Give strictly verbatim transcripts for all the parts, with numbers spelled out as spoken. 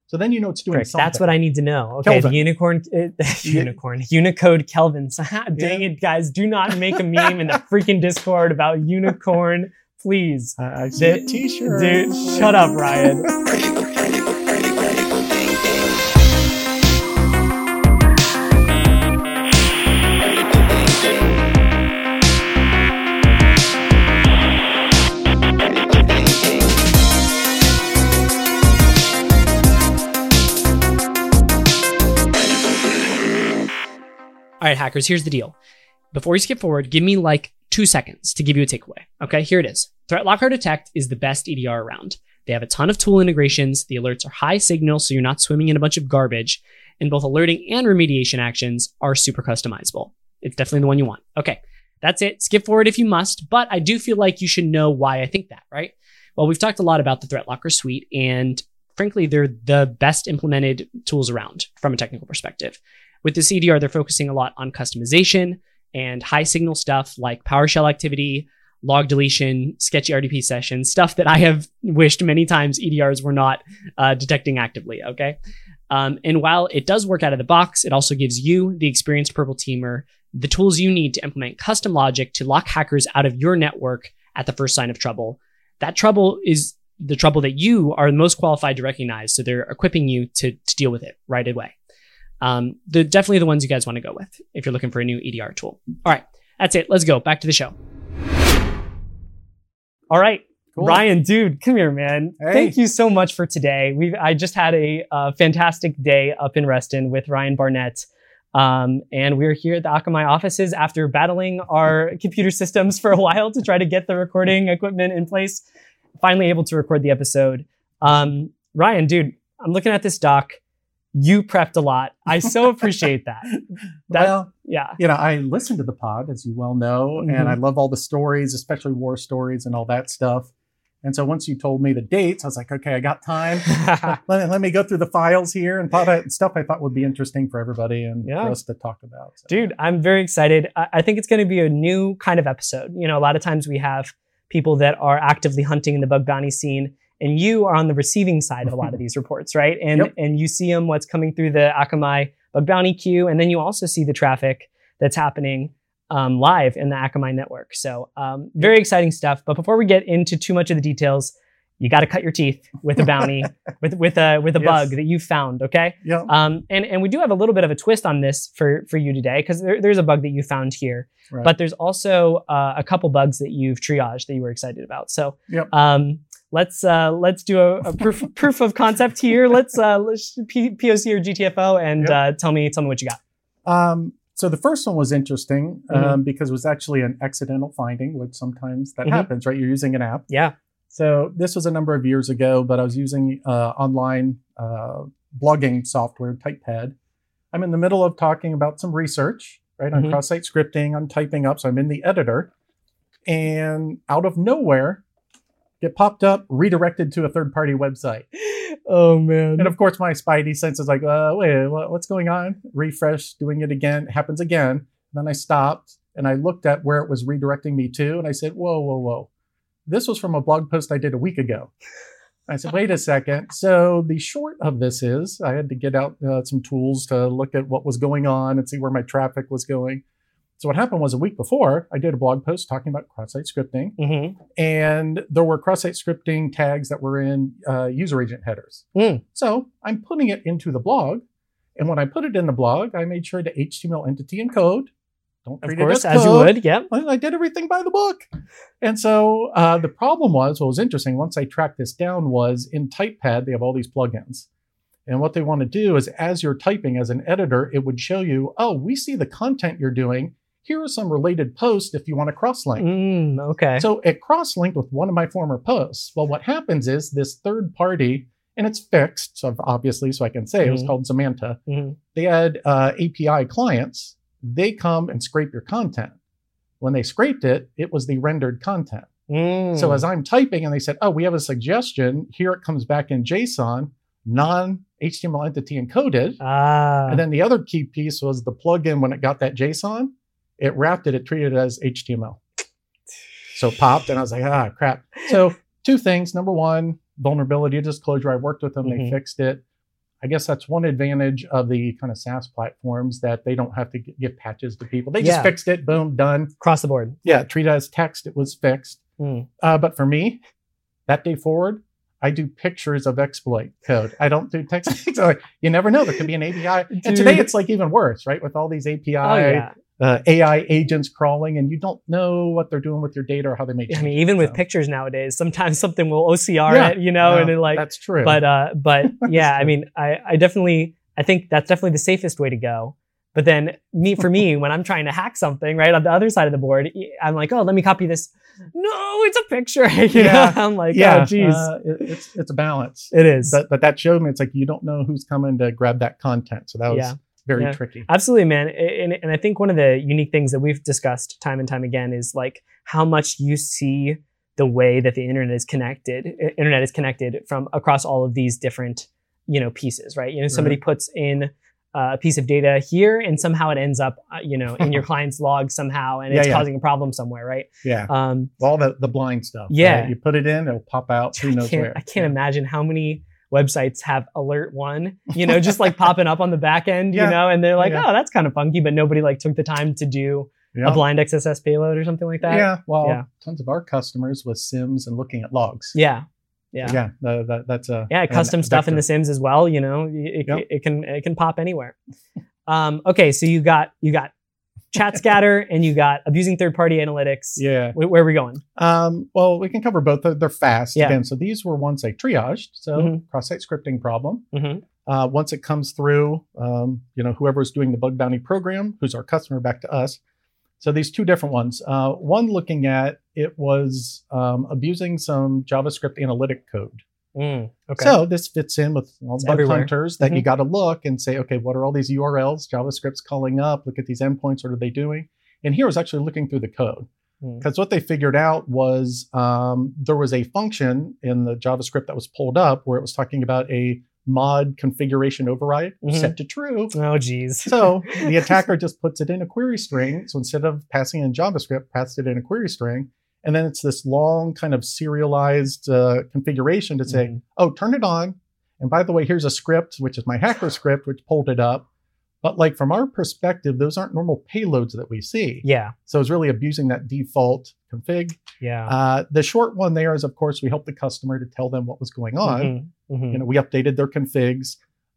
So then you know it's doing Correct. something. That's what I need to know. Okay, Kelvin. the unicorn, uh, unicorn, Unicode Kelvins. Dang Yeah. it, guys! Do not make a meme in the freaking Discord about unicorn, please. Uh, I see a The- t-shirt. Dude, shut up, Ryan. All right, hackers, here's the deal. Before you skip forward, give me like two seconds to give you a takeaway. Okay, here it is. ThreatLocker Detect is the best E D R around. They have a ton of tool integrations. The alerts are high signal, so you're not swimming in a bunch of garbage. And both alerting and remediation actions are super customizable. It's definitely the one you want. Okay, that's it. Skip forward if you must, but I do feel like you should know why I think that, right? Well, we've talked a lot about the ThreatLocker suite, and frankly, they're the best implemented tools around from a technical perspective. With this E D R, they're focusing a lot on customization and high signal stuff like PowerShell activity, log deletion, sketchy R D P sessions, stuff that I have wished many times E D Rs were not uh, detecting actively, okay? Um, and while it does work out of the box, it also gives you, the experienced purple teamer, the tools you need to implement custom logic to lock hackers out of your network at the first sign of trouble. That trouble is the trouble that you are most qualified to recognize, so they're equipping you to, to deal with it right away. Um, they're definitely the ones you guys want to go with if you're looking for a new E D R tool. All right, that's it. Let's go back to the show. All right, cool. Ryan, dude, come here, man. Hey. Thank you so much for today. We've I just had a, uh fantastic day up in Reston with Ryan Barnett. Um, and we're here at the Akamai offices after battling our computer systems for a while to try to get the recording equipment in place. Finally able to record the episode. Um, Ryan, dude, I'm looking at this doc. You prepped a lot. I so appreciate that. that well, yeah. You know, I listen to the pod, as you well know, Mhm. and I love all the stories, especially war stories and all that stuff. And so once you told me the dates, I was like, okay, I got time. let, me, let me go through the files here and thought I, stuff I thought would be interesting for everybody and Yeah. for us to talk about. So. Dude, I'm very excited. I, I think it's going to be a new kind of episode. You know, a lot of times we have people that are actively hunting in the bug bounty scene, and you are on the receiving side of a lot of these reports, right? And Yep. and you see them, what's coming through the Akamai bug bounty queue, and then you also see the traffic that's happening um, live in the Akamai network. So um, very exciting stuff. But before we get into too much of the details, you got to cut your teeth with a bounty, with with a with a Yes. bug that you found. Okay. Yeah. Um, and and we do have a little bit of a twist on this for for you today, because there, there's a bug that you found here, Right. but there's also uh, a couple bugs that you've triaged that you were excited about. So. Yep. Um, Let's uh, let's do a, a proof proof of concept here. Let's uh, let's P- POC or G T F O and Yep. uh, tell me tell me what you got. Um, so the first one was interesting um, Mhm. because it was actually an accidental finding, which sometimes that Mhm. happens, right? You're using an app. Yeah. So this was a number of years ago, but I was using uh, online uh, blogging software, TypePad. I'm in the middle of talking about some research, right, on Mhm. cross-site scripting. I'm typing up, so I'm in the editor, and out of nowhere, get popped up, redirected to a third-party website. Oh man. And of course, my spidey sense is like, uh, wait, what, what's going on? Refresh, doing it again, it happens again. Then I stopped and I looked at where it was redirecting me to, and I said, whoa, whoa, whoa. This was from a blog post I did a week ago. I said, wait a second. So the short of this is I had to get out uh, some tools to look at what was going on and see where my traffic was going. So what happened was a week before, I did a blog post talking about cross-site scripting, Mm-hmm. and there were cross-site scripting tags that were in uh, user agent headers. Mm. So I'm putting it into the blog, and when I put it in the blog, I made sure to H T M L entity encode. Don't Of treat course, it as, as you code. would. Yep. I I did everything by the book. And so uh, the problem was, what was interesting, once I tracked this down, was in TypePad, they have all these plugins. And what they want to do is, as you're typing as an editor, it would show you, oh, we see the content you're doing. Here are some related posts if you want to cross-link. Mm, okay. So it cross-linked with one of my former posts. Well, what happens is this third party, and it's fixed, so obviously, so I can say, it was Mhm. called Zamanta. Mhm. They had uh, A P I clients. They come and scrape your content. When they scraped it, it was the rendered content. Mm. So as I'm typing and they said, oh, we have a suggestion, here it comes back in JSON, non-H T M L entity encoded. ah. And then the other key piece was the plugin, when it got that JSON, it wrapped it, it treated it as H T M L. So it popped, and I was like, ah, crap. So two things. Number one, vulnerability disclosure. I worked with them, Mhm. they fixed it. I guess that's one advantage of the kind of SaaS platforms, that they don't have to g- give patches to people. They just Yeah. fixed it, boom, done. Across the board. Yeah, treat it as text, it was fixed. Mm. Uh, but for me, that day forward, I do pictures of exploit code. I don't do text. So like, you never know. There could be an A P I. And today Dude. it's like even worse, right? With all these A P I, Oh, yeah. uh, A I agents crawling, and you don't know what they're doing with your data or how they make I changes. mean, even with So, pictures nowadays, sometimes something will O C R Yeah. it, you know, no, and it like, that's true. but, uh, but yeah, I true. mean, I, I definitely, I think that's definitely the safest way to go. But then me, for me, when I'm trying to hack something, right, on the other side of the board, I'm like, oh, let me copy this. No, it's a picture. You Yeah. know? I'm like, yeah, oh, geez. uh, it, it's it's a balance. It is. But but that showed me it's like you don't know who's coming to grab that content. So that was Yeah. very Yeah. tricky. Absolutely, man. And, and I think one of the unique things that we've discussed time and time again is like how much you see the way that the internet is connected, internet is connected from across all of these different, you know, pieces, right? You know, somebody puts in a piece of data here and somehow it ends up, uh, you know, in your client's log somehow, and Yeah, it's yeah. causing a problem somewhere, right? Yeah. Um, All the, the blind stuff. Yeah. right? You put it in, it'll pop out. Who I knows can't, where? I can't imagine how many websites have alert one, you know, just like popping up on the back end, Yeah. you know, and they're like, Yeah. oh, that's kind of funky, but nobody like took the time to do Yeah. a blind X S S payload or something like that. Yeah. Well, Yeah. tons of our customers with SIMs and looking at logs. Yeah. Yeah. Yeah. the- the- that's a Yeah, an custom stuff in the vector. Sims as well. You know, it, Yep. it, it can it can pop anywhere. Um, okay, so you got you got chat scatter and you got abusing third party analytics. Yeah. Where, where are we going? Um, well, we can cover both. They're, they're fast. Yeah. Again, so these were ones I triaged. So Mhm. cross-site scripting problem. Mm-hmm. Uh, once it comes through, um, you know, whoever's doing the bug bounty program, who's our customer, back to us. So these two different ones. Uh, one looking at it was um, abusing some JavaScript analytic code. Mm, okay. So this fits in with all It's bug everywhere. hunters that you Mhm. got to look and say, okay, what are all these U R Ls? JavaScript's calling up. Look at these endpoints. What are they doing? And here I was actually looking through the code. Mm. Because what they figured out was um, there was a function in the JavaScript that was pulled up where it was talking about a mod configuration override Mhm. set to true. Oh, geez. So the attacker just puts it in a query string. So instead of passing in JavaScript, passes it in a query string. And then it's this long kind of serialized uh, configuration to say, Mhm. oh, turn it on. And by the way, here's a script, which is my hacker script, which pulled it up. But like from our perspective, those aren't normal payloads that we see. Yeah. So it's really abusing that default config. Yeah. Uh, the short one there is, of course, we helped the customer to tell them what was going on. Mhm, mhm. You know, we updated their configs,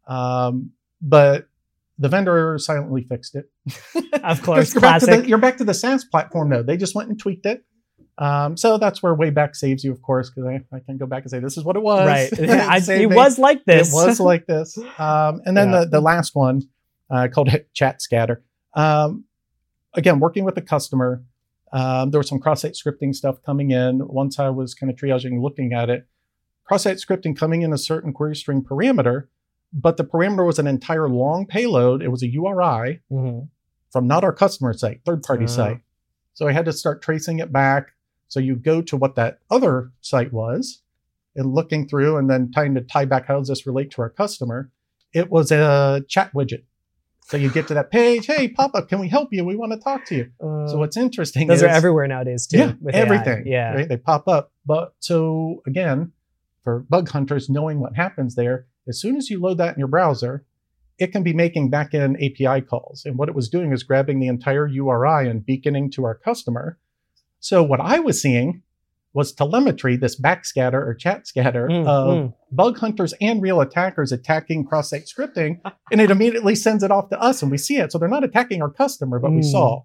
um, but the vendor silently fixed it. Of course, you're back, to classic. the, you're back to the SaaS platform, though. They just went and tweaked it. Um, so that's where Wayback saves you, of course, because I, I can go back and say, this is what it was. Right. I, saved it me. was like this. It was like this. Um, and then Yeah. the, the last one, uh, called Chat Scatter. Um, again, working with the customer, um, there was some cross-site scripting stuff coming in. Once I was kind of triaging, looking at it, cross-site scripting coming in a certain query string parameter, but the parameter was an entire long payload. It was a U R I Mhm. from not our customer site, third-party Oh. site. So I had to start tracing it back. So you go to what that other site was and looking through and then trying to tie back, how does this relate to our customer? It was a chat widget. So you get to that page, hey, pop-up, can we help you? We want to talk to you. Uh, So what's interesting those is are everywhere nowadays too. yeah, with A I. everything. Yeah. Right? They pop up. But so again, for bug hunters, knowing what happens there, as soon as you load that in your browser, it can be making backend A P I calls. And what it was doing is grabbing the entire U R I and beaconing to our customer. So what I was seeing was telemetry, this backscatter or chat scatter Mm, of mm. bug hunters and real attackers attacking cross-site scripting, and it immediately sends it off to us and we see it. So they're not attacking our customer, but we Mm. saw.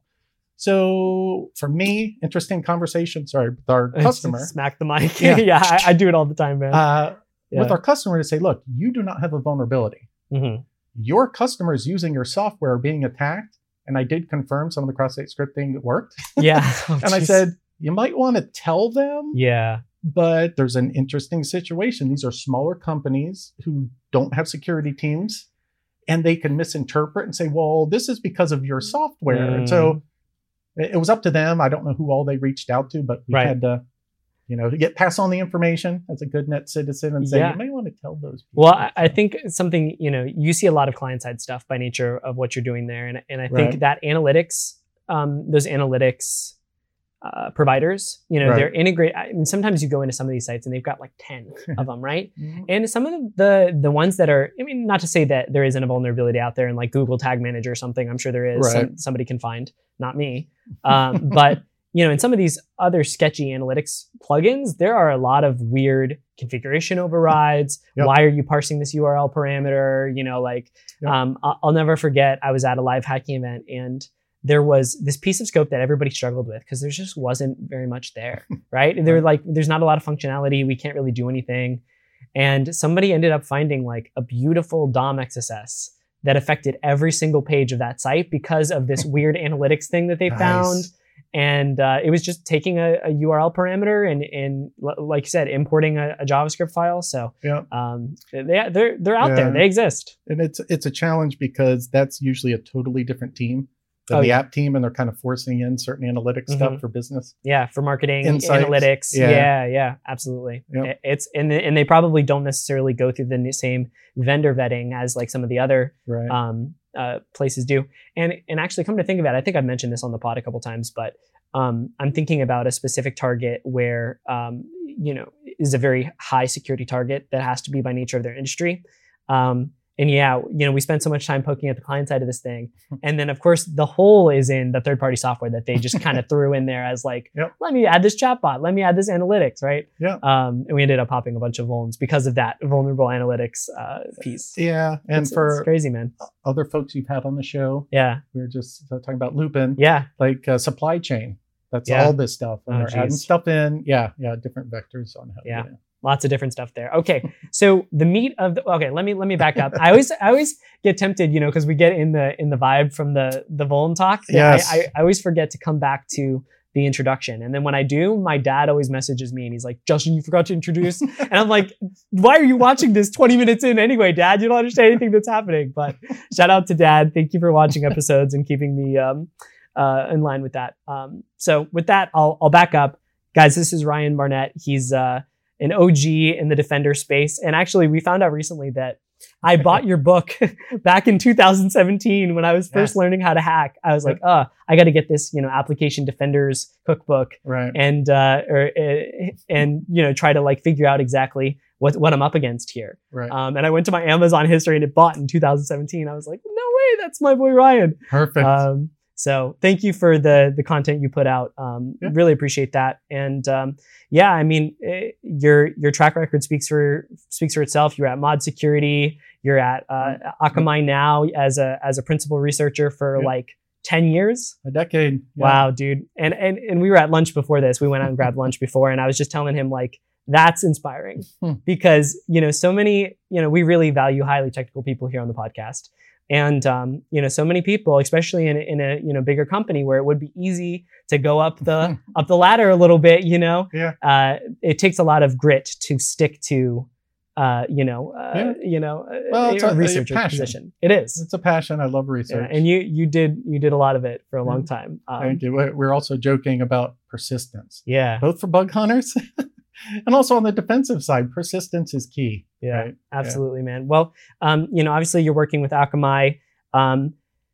So for me, interesting conversation, sorry, with our customer, Smack the mic. Yeah. Yeah, I, I do it all the time, man. uh, Yeah. with our customer to say, look, you do not have a vulnerability. Mhm. Your customers using your software are being attacked. And I did confirm some of the cross-site scripting worked. Yeah. Oh, And I geez. said, you might want to tell them, yeah. but there's an interesting situation. These are smaller companies who don't have security teams, and they can misinterpret and say, well, this is because of your software. And so it it was up to them. I don't know who all they reached out to, but we Right. had to, you know, get pass on the information as a good net citizen and say, Yeah. you may want to tell those people. Well, I, I think something, you know, you see a lot of client-side stuff by nature of what you're doing there. And, and I think Right. that analytics, um, those analytics uh, providers. You know, Right. they're integrate. I mean, sometimes you go into some of these sites and they've got like ten of them, right? Mhm. And some of the, the the ones that are, I mean, not to say that there isn't a vulnerability out there in like Google Tag Manager or something. I'm sure there is. Right. Some, somebody can find, not me. Um, but you know, in some of these other sketchy analytics plugins, there are a lot of weird configuration overrides. Yep. Why are you parsing this U R L parameter? You know, like Yep. um, I- I'll never forget. I was at a live hacking event and there was this piece of scope that everybody struggled with because there just wasn't very much there, right? And they were like, there's not a lot of functionality. We can't really do anything. And somebody ended up finding like a beautiful D O M X S S that affected every single page of that site because of this weird analytics thing that they Nice. found. And uh, it was just taking a, a U R L parameter and, and l- like you said, importing a, a JavaScript file. So Yeah. um, they, they're, they're out Yeah. there. They exist. And it's it's a challenge because that's usually a totally different team than Oh, the yeah. app team, and they're kind of forcing in certain analytics stuff Mhm. for business. Yeah, for marketing, Insights. analytics. Yeah. Yeah, yeah, absolutely. Yep. It- It's and they- and they probably don't necessarily go through the n- same vendor vetting as like some of the other Right. um, uh, places do. And and actually, come to think of it, I think I've mentioned this on the pod a couple times, but um, I'm thinking about a specific target where um, you know is a very high security target that has to be by nature of their industry. Um, and yeah, you know, we spent so much time poking at the client side of this thing, and then of course the hole is in the third-party software that they just kind of threw in there as like, Yep. let me add this chatbot, let me add this analytics, right? Yeah. Um, and we ended up popping a bunch of vulns because of that vulnerable analytics uh, piece. Yeah. And It's- for it's crazy, man. other folks you've had on the show, Yeah, we were just uh, talking about Lupin, yeah, like uh, supply chain. That's Yeah. all this stuff. And Oh, they're adding geez. stuff in. Yeah. Yeah. Different vectors on how to Yeah. do it. lots of different stuff there. Okay, so the meat of the okay, let me let me back up. I always I always get tempted, you know, because we get in the in the vibe from the the Vuln talk. that Yes. I, I, I always forget to come back to the introduction, and then when I do, my dad always messages me and he's like, "Justin, you forgot to introduce," and I'm like, "Why are you watching this twenty minutes in anyway, Dad? You don't understand anything that's happening." But shout out to Dad. Thank you for watching episodes and keeping me um, uh, in line with that. Um, so with that, I'll I'll back up, guys. This is Ryan Barnett. He's uh, an O G in the Defender space. And actually, we found out recently that I bought your book back in two thousand seventeen when I was first Yes. learning how to hack. I was like, uh, I got to get this, you know, application defenders cookbook Right. and, uh, or, uh, and, you know, try to like figure out exactly what, what I'm up against here. Right. Um, and I went to my Amazon history and it bought in two thousand seventeen. I was like, no way, that's my boy Ryan. Perfect. Um, so thank you for the the content you put out. Um, Yeah. Really appreciate that. And um, yeah, I mean, eh, your your track record speaks for speaks for itself. You're at Mod Security. You're at uh, Akamai now as a as a principal researcher for Yeah. like ten years. A decade. Yeah. Wow, dude. And and and we were at lunch before this. We went out and grabbed lunch before, and I was just telling him like that's inspiring Hmm. because you know so many you know we really value highly technical people here on the podcast. And um, you know, so many people, especially in a, in a you know bigger company where it would be easy to go up the up the ladder a little bit, you know, Yeah. uh, it takes a lot of grit to stick to, uh, you know, uh, Yeah. you know, Well, a, it's a a- a researcher passion. position. It is, It's a passion. I love yeah, research. and you you did you did a lot of it for a long Yeah. time. Um, Thank you. We're we're also joking about persistence, yeah, both for bug hunters and also on the defensive side. Persistence is key. yeah, Right? absolutely, man. Well, um, you know, obviously you're working with Akamai. Um,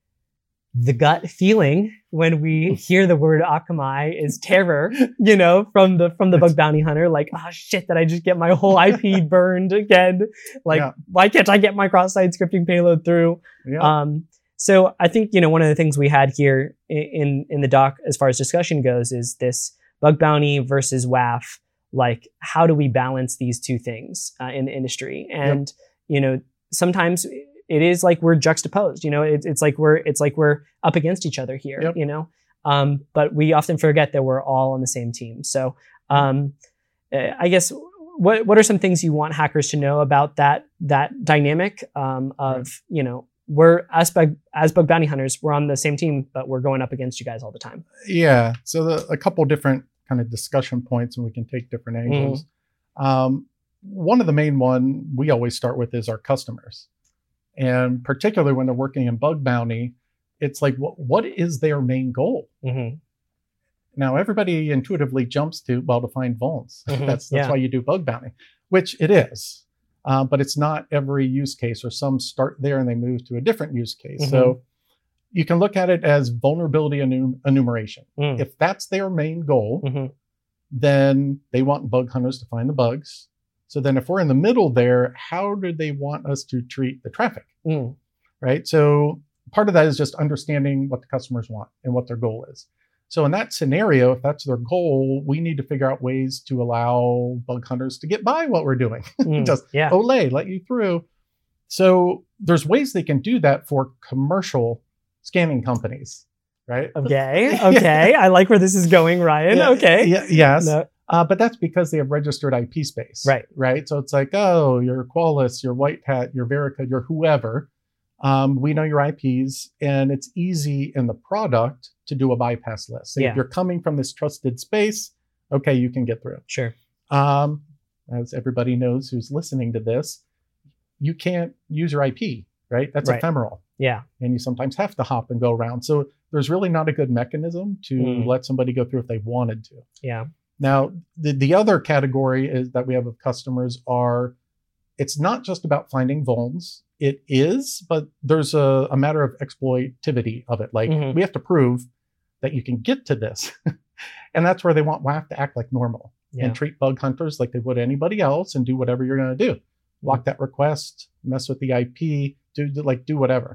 the gut feeling when we hear the word Akamai is terror, you know, from the from the bug bounty hunter. Like, oh shit, did I just get my whole I P burned again? Like, Yeah. why can't I get my cross-site scripting payload through? Yeah. Um, so I think you know one of the things we had here i- in in the doc as far as discussion goes is this bug bounty versus W A F. Like, how do we balance these two things uh, in the industry? And you know, sometimes it is like we're juxtaposed. You know, it's it's like we're it's like we're up against each other here. Yep. You know, um, but we often forget that we're all on the same team. So um, uh, I guess what what are some things you want hackers to know about that that dynamic um, of Right. you know we're as bug as bug bounty hunters, we're on the same team, but we're going up against you guys all the time. Yeah. So the, a couple different kind of discussion points, and we can take different angles. Um, one of the main one we always start with is our customers, and particularly when they're working in bug bounty, it's like what what is their main goal? Mm-hmm. Now everybody intuitively jumps to well to find vulns. Mhm. That's that's Yeah. why you do bug bounty, which it is. Uh, but it's not every use case, or some start there and they move to a different use case. Mhm. So you can look at it as vulnerability enum- enumeration. Mm. If that's their main goal, Mm-hmm. then they want bug hunters to find the bugs. So then if we're in the middle there, how do they want us to treat the traffic, Mm. right? So part of that is just understanding what the customers want and what their goal is. So in that scenario, if that's their goal, we need to figure out ways to allow bug hunters to get by what we're doing. Mm. Just Yeah. Olay, let you through. So there's ways they can do that for commercial scanning companies, right? Okay. Okay. I like where this is going, Ryan. Yeah, Okay. Yeah, yes. No. Uh, but that's because they have registered I P space. Right. Right. So it's like, oh, you're Qualys, you're White Hat, you're Verica, you're whoever. Um, we know your I Ps, and it's easy in the product to do a bypass list. So Yeah. if you're coming from this trusted space, okay, you can get through. Sure. Um, as everybody knows who's listening to this, you can't use your I P, right? That's Right. ephemeral. Yeah. And you sometimes have to hop and go around. So there's really not a good mechanism to Mm. let somebody go through if they wanted to. Yeah. Now, the, the other category is that we have of customers are, it's not just about finding vulns. It is, but there's a, a matter of exploitivity of it. Like Mhm. we have to prove that you can get to this. And that's where they want W A F to act like normal Yeah. and treat bug hunters like they would anybody else and do whatever you're going to do. Lock that request, mess with the I P, do do- like do whatever.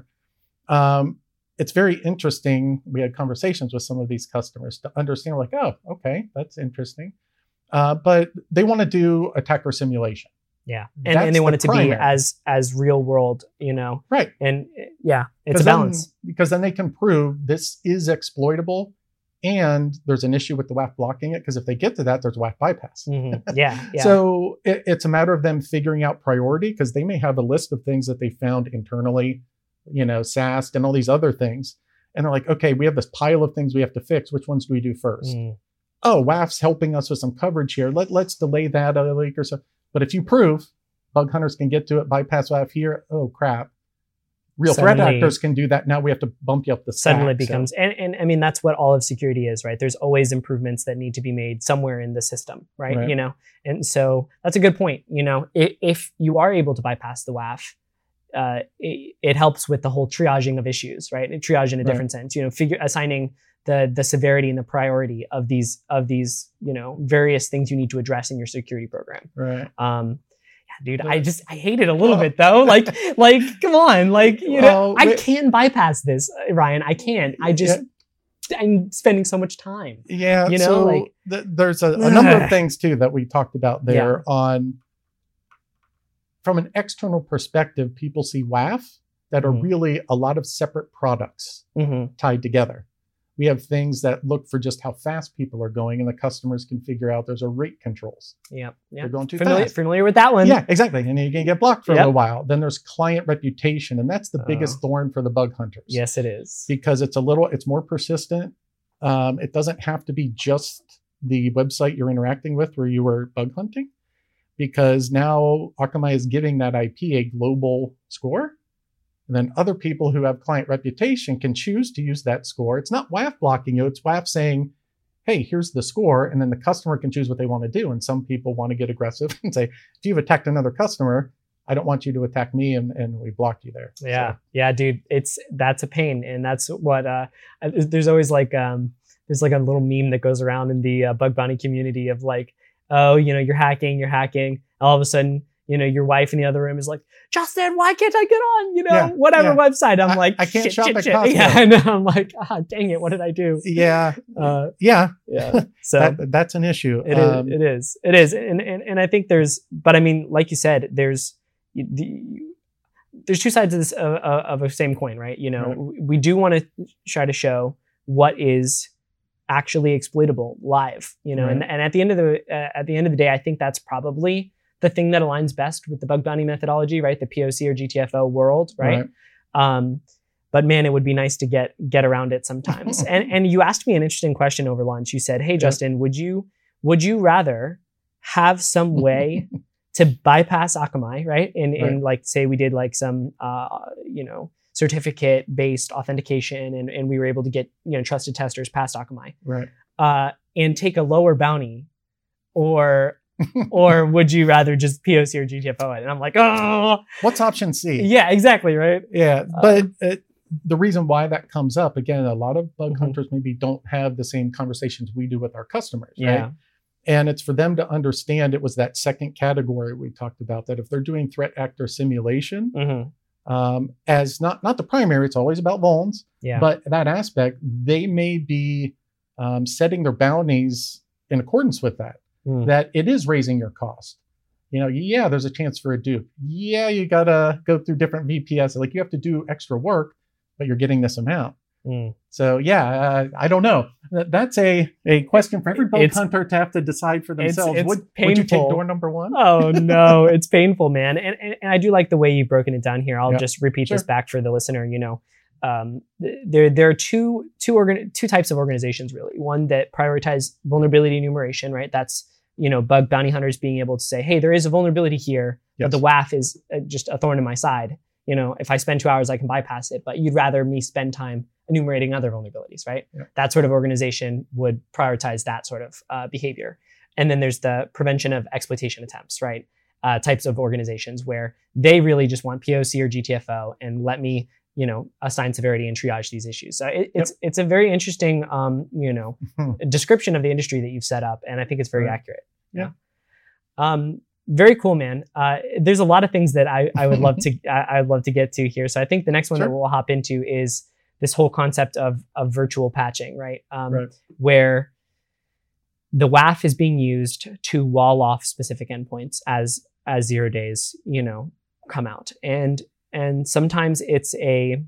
Um, it's very interesting. We had conversations with some of these customers to understand, like, oh, okay, that's interesting. Uh, but they want to do attacker simulation. Yeah. And, That's and they want the it to be primary. as as real world, you know. Right. And uh, yeah, it's a 'Cause then- balance. because then they can prove this is exploitable and there's an issue with the W A F blocking it. Because if they get to that, there's a W A F bypass. Mhm. Yeah. Yeah. So it, it's a matter of them figuring out priority, because they may have a list of things that they found internally, you know, S A S T and all these other things. And they're like, okay, we have this pile of things we have to fix. Which ones do we do first? Mm. Oh, W A F's helping us with some coverage here. Let, let's delay that a week or so. But if you prove bug hunters can get to it, bypass W A F here, oh, crap. Real threat Suddenly- actors can do that. Now we have to bump you up the stack. Suddenly So- becomes, and, and I mean, that's what all of security is, right? There's always improvements that need to be made somewhere in the system, right? Right. You know, and so that's a good point. You know, if, if you are able to bypass the W A F, uh, it, it helps with the whole triaging of issues, right? Triage in a Right. different sense, you know, figure assigning the the severity and the priority of these of these, you know, various things you need to address in your security program. Right. Um, yeah, dude, I just I hate it a little bit though. Like, like, come on, like, you know, Well, I wait- can bypass this, uh, Ryan. I can. I just I'm spending so much time. Yeah, You know, so like- th- there's a, a number of things too that we talked about there on. From an external perspective, people see W A F that are Mhm. really a lot of separate products Mm-hmm. tied together. We have things that look for just how fast people are going, and the customers can figure out there's a rate controls. Yeah, yeah. They're going too Familiar, fast. familiar with that one? Yeah, exactly. And you can get blocked for Yep. a little while. Then there's client reputation, and that's the Oh. biggest thorn for the bug hunters. Yes, it is. Because it's a little, it's more persistent. Um, it doesn't have to be just the website you're interacting with where you were bug hunting, because now Akamai is giving that I P a global score. And then other people who have client reputation can choose to use that score. It's not W A F blocking you, it's W A F saying, hey, here's the score. And then the customer can choose what they want to do. And some people want to get aggressive and say, if you've attacked another customer, I don't want you to attack me, and, and we blocked you there. Yeah, So, yeah, dude. It's that's a pain, and that's what. Uh, I- there's always like um, there's like a little meme that goes around in the uh, bug bounty community of like, oh, you know, you're hacking, you're hacking. All of a sudden, you know, your wife in the other room is like, Justin, why can't I get on? You know, Yeah, whatever yeah. website. I'm I- like, I can't shit, shop shit, at shit. Costco. Yeah, I know. I'm like, ah, dang it, what did I do? yeah, Uh, yeah, yeah. So that, that's an issue. It is. Um, It is. It is. And, and and I think there's, but I mean, like you said, there's the, there's two sides of this of, of a same coin, right? You know, Right. we do want to try to show what is actually exploitable live. You know, and Right. and at the end of the uh, at the end of the day, I think that's probably the thing that aligns best with the bug bounty methodology, right? The P O C or G T F O world, right? Um, but man, it would be nice to get get around it sometimes. and and you asked me an interesting question over lunch. You said, "Hey, Yeah. Justin, would you would you rather have some way to bypass Akamai, right? And and Right. like say we did like some uh, you know certificate based authentication, and and we were able to get you know trusted testers past Akamai, Right. uh, and take a lower bounty, or or would you rather just P O C or G T F O it?" And I'm like, oh, What's option C? yeah, exactly, right. Yeah, Uh, but uh, the reason why that comes up, again, a lot of bug Mhm. hunters maybe don't have the same conversations we do with our customers, Yeah. right? And it's for them to understand it was that second category we talked about, that if they're doing threat actor simulation, Mm-hmm. um, as not not the primary, it's always about vulns, Yeah. but that aspect, they may be um, setting their bounties in accordance with that, Mm. that it is raising your cost. You know, yeah, there's a chance for a dupe. Yeah, you gotta go through different V P S. Like you have to do extra work, but you're getting this amount. Mm. So yeah, uh, I don't know. That- That's a, a question for every bug It's- hunter to have to decide for it's- themselves. it's would, would you take painful. door number one? Oh no, it's painful, man. And, and and I do like the way you've broken it down here. I'll Yeah. just repeat this Sure. back for the listener. You know, um, th- there there are two two organ two types of organizations really. One that prioritize vulnerability enumeration, right? That's, you know, bug bounty hunters being able to say, hey, there is a vulnerability here, Yes. but the W A F is uh, just a thorn in my side. You know, if I spend two hours, I can bypass it. But you'd rather me spend time enumerating other vulnerabilities, right? Yeah. That sort of organization would prioritize that sort of uh, behavior. And then there's the prevention of exploitation attempts, right? Uh, types of organizations where they really just want P O C or G T F O and let me, you know, assign severity and triage these issues. So it, it's it's a very interesting, um, you know, description of the industry that you've set up, and I think it's very Right. accurate. Yeah. Um, very cool, man. Uh, there's a lot of things that I, I would love to I, I'd love to get to here. So I think the next one Sure. that we'll hop into is this whole concept of of virtual patching, right? Um, Right. Where the W A F is being used to wall off specific endpoints as as zero days, you know, come out, and and sometimes it's a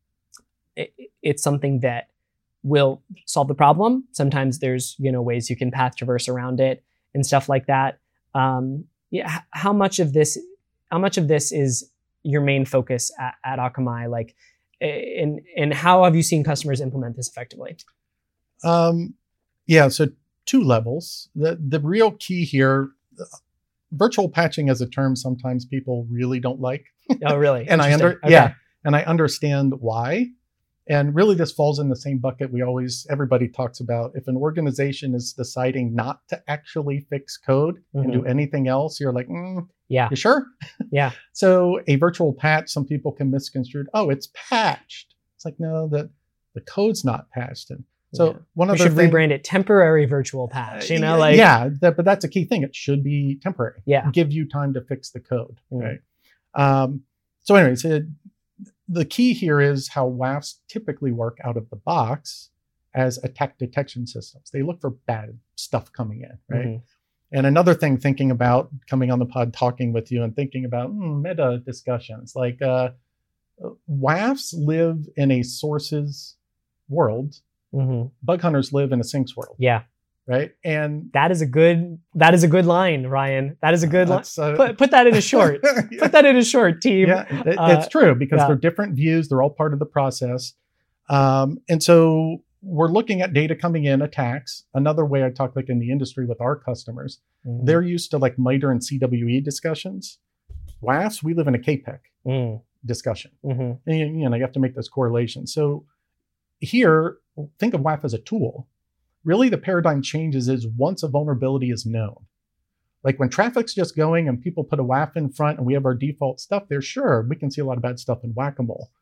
it, it's something that will solve the problem. Sometimes there's, you know, ways you can path traverse around it and stuff like that. Um, yeah, h- how much of this, how much of this is your main focus at, at Akamai? Like, and and how have you seen customers implement this effectively? Um, yeah, so two levels. The the real key here, uh, virtual patching as a term, sometimes people really don't like. Oh, really? and I under Interesting. Okay. yeah, and I understand why. And really, this falls in the same bucket we always everybody talks about. If an organization is deciding not to actually fix code and do anything else, you're like, mm, Yeah. you sure? Yeah. So a virtual patch, some people can misconstrue. Oh, it's patched. It's like, no, the the code's not patched. And so Yeah. one We other should thing, rebrand it temporary virtual patch. You know, Uh, like yeah, that, but that's a key thing. It should be temporary. Yeah. Give you time to fix the code, Mm. right? Um, so anyways, it, the key here is how W A Fs typically work out of the box as attack detection systems. They look for bad stuff coming in, right? Mhm. And another thing, thinking about coming on the pod, talking with you and thinking about mm, meta discussions, like uh, W A Fs live in a sources world. Mhm. Bug hunters live in a sinks world, Yeah. right? And That is a good. That is a good line, Ryan. That is a good line. that's, uh, Put put that in a short. yeah. Put that in a short, team. Yeah, it- Uh, it's true because yeah. they're different views. They're all part of the process. Um, and so we're looking at data coming in, attacks. Another way I talk like in the industry with our customers, Mhm. they're used to like MITRE and C W E discussions. W A Fs, we live in a K P E C Mm. discussion. Mhm. And you know, you have to make those correlations. So here, think of W A F as a tool. Really, the paradigm changes is once a vulnerability is known. Like when traffic's just going and people put a W A F in front and we have our default stuff there, sure, we can see a lot of bad stuff in Whack-A-Mole.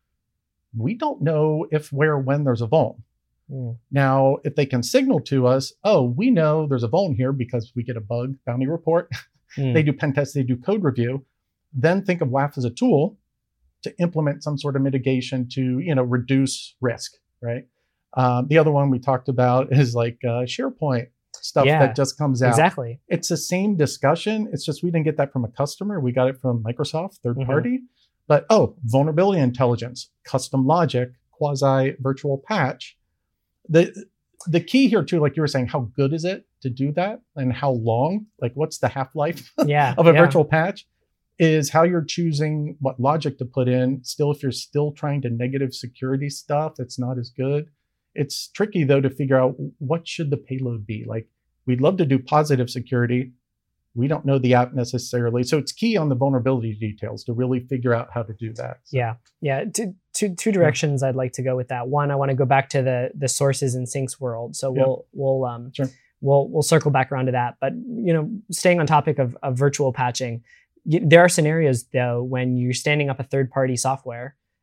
We don't know if, where, when there's a vuln. Mm. Now, if they can signal to us, oh, we know there's a vuln here because we get a bug bounty report, Mm. they do pen tests, they do code review, then think of W A F as a tool to implement some sort of mitigation to, you know, reduce risk, right? Um, the other one we talked about is like uh, SharePoint stuff Yeah, that just comes out. Exactly. It's the same discussion. It's just we didn't get that from a customer. We got it from Microsoft, third Mhm. party. But oh, vulnerability intelligence, custom logic, quasi virtual patch. The the key here too, like you were saying, how good is it to do that, and how long? Like, what's the half life Yeah. of a yeah. virtual patch? Is how you're choosing what logic to put in. Still, if you're still trying to negative security stuff, that's not as good. It's tricky though to figure out what should the payload be. Like, we'd love to do positive security. We don't know the app necessarily. So it's key on the vulnerability details to really figure out how to do that. So, Yeah, yeah. Two, two, two directions I'd like to go with that. One, I want to go back to the the sources and sinks world. So Yeah. we'll we'll um Sure. we'll we'll circle back around to that. But you know, staying on topic of, of virtual patching, y- there are scenarios though when you're standing up a third party software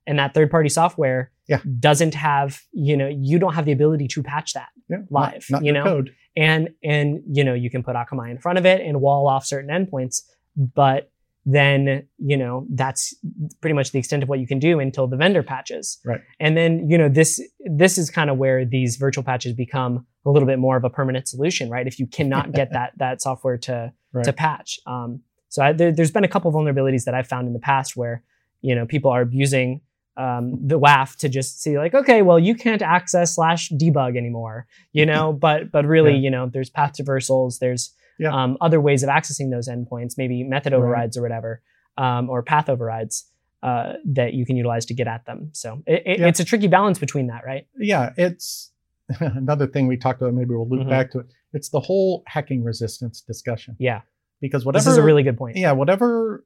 and that third-party software Yeah. doesn't have, you know, you don't have the ability to patch that Yeah, live, not, not you your know, code. and and you know you can put Akamai in front of it and wall off certain endpoints, but then you know that's pretty much the extent of what you can do until the vendor patches. Right. And then you know this this is kind of where these virtual patches become a little bit more of a permanent solution, right? If you cannot get that that software to Right. to patch. Um, so I, there, there's been a couple vulnerabilities that I've found in the past where you know people are abusing um, the W A F to just see like, okay, well you can't access slash debug anymore, you know, but but really Yeah. you know there's path traversals, there's Yeah. um, other ways of accessing those endpoints, maybe method Right. overrides or whatever, um, or path overrides uh, that you can utilize to get at them. So it, it, Yeah. it's a tricky balance between that, right? Yeah, it's another thing we talked about. Maybe we'll loop Mhm. back to it. It's the whole hacking resistance discussion. Yeah, Because whatever this is a really good point. yeah, whatever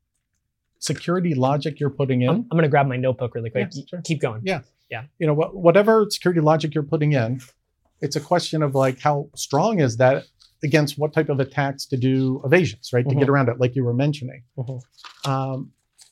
security logic you're putting in, I'm, I'm going to grab my notebook really quick. Yeah, sure. Keep going. you know, what, whatever security logic you're putting in, it's a question of like how strong is that against what type of attacks to do evasions, right? To Mhm. get around it, like you were mentioning. Mhm. Um,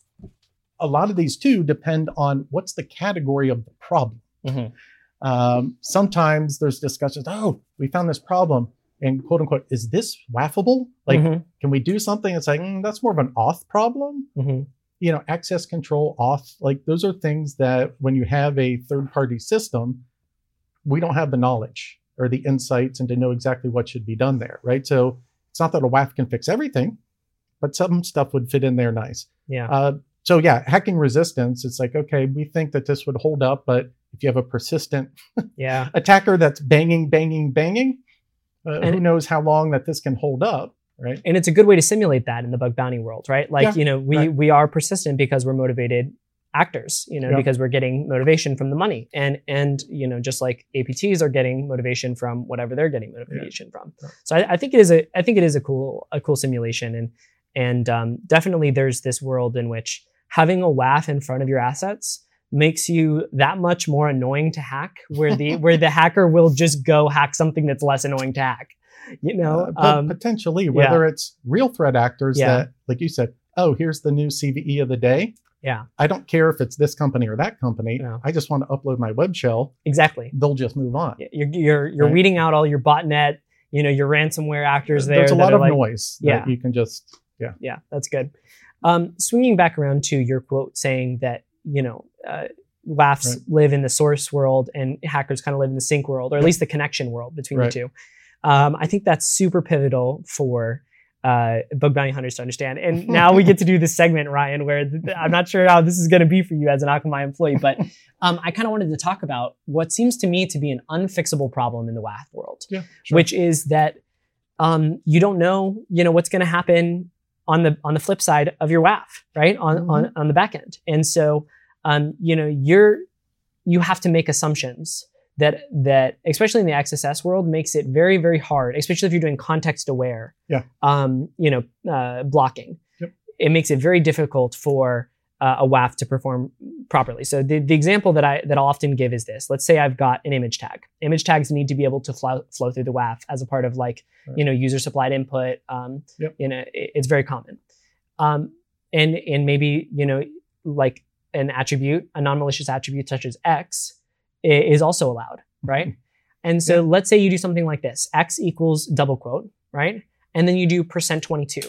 a lot of these too depend on what's the category of the problem. Mhm. Um, sometimes there's discussions, oh, we found this problem, and quote unquote, is this waffable? Like, Mhm. can we do something? It's like, mm, that's more of an auth problem. Mhm. You know, access control, auth, like those are things that when you have a third party system, we don't have the knowledge or the insights and to know exactly what should be done there, right? So it's not that a W A F can fix everything, but some stuff would fit in there nice. Yeah. Uh, so yeah, hacking resistance, it's like, okay, we think that this would hold up, but if you have a persistent Yeah. attacker that's banging, banging, banging, uh, And- who knows how long that this can hold up, right? And it's a good way to simulate that in the bug bounty world, right? Like, Yeah, you know, we, right. we are persistent because we're motivated actors, you know, Yeah. because we're getting motivation from the money. And, and, you know, just like A P Ts are getting motivation from whatever they're getting motivation from. Yeah. So I, I think it is a, I think it is a cool, a cool simulation. And, and um, definitely there's this world in which having a W A F in front of your assets makes you that much more annoying to hack, where the, where the hacker will just go hack something that's less annoying to hack. You know, Uh, but um, potentially, whether it's real threat actors Yeah. that, like you said, oh, here's the new C V E of the day. yeah, I don't care if it's this company or that company. Yeah. I just want to upload my web shell. exactly. They'll just move on. You're you're you're Right. weeding out all your botnet, you know, your ransomware actors there. There's a that lot are of like, noise Yeah. that you can just, yeah. Yeah, that's good. Um, swinging back around to your quote saying that you know uh, W A Fs Right. live in the source world and hackers kind of live in the sync world, or at least the connection world between Right. the two. Um, I think that's super pivotal for uh, bug bounty hunters to understand. And now we get to do this segment, Ryan, where th- I'm not sure how this is going to be for you as an Akamai employee, but um, I kind of wanted to talk about what seems to me to be an unfixable problem in the W A F world, Yeah, sure. which is that um, you don't know, you know, what's going to happen on the on the flip side of your W A F, right? On Mm-hmm. on on the back end, and so um, you know you're you have to make assumptions that that especially in the X S S world makes it very very hard, especially if you're doing context aware, Yeah. um, you know, uh, blocking. Yep. It makes it very difficult for uh, a W A F to perform properly. So the, the example that I that I'll often give is this. Let's say I've got an image tag. Image tags need to be able to flow, flow through the W A F as a part of like Right. you know user supplied input. Um, Yep. You know, it, it's very common. Um, and and maybe you know like an attribute, a non-malicious attribute such as X, i- is also allowed, right? And so let's say you do something like this: X equals double quote, right? And then you do percent twenty-two.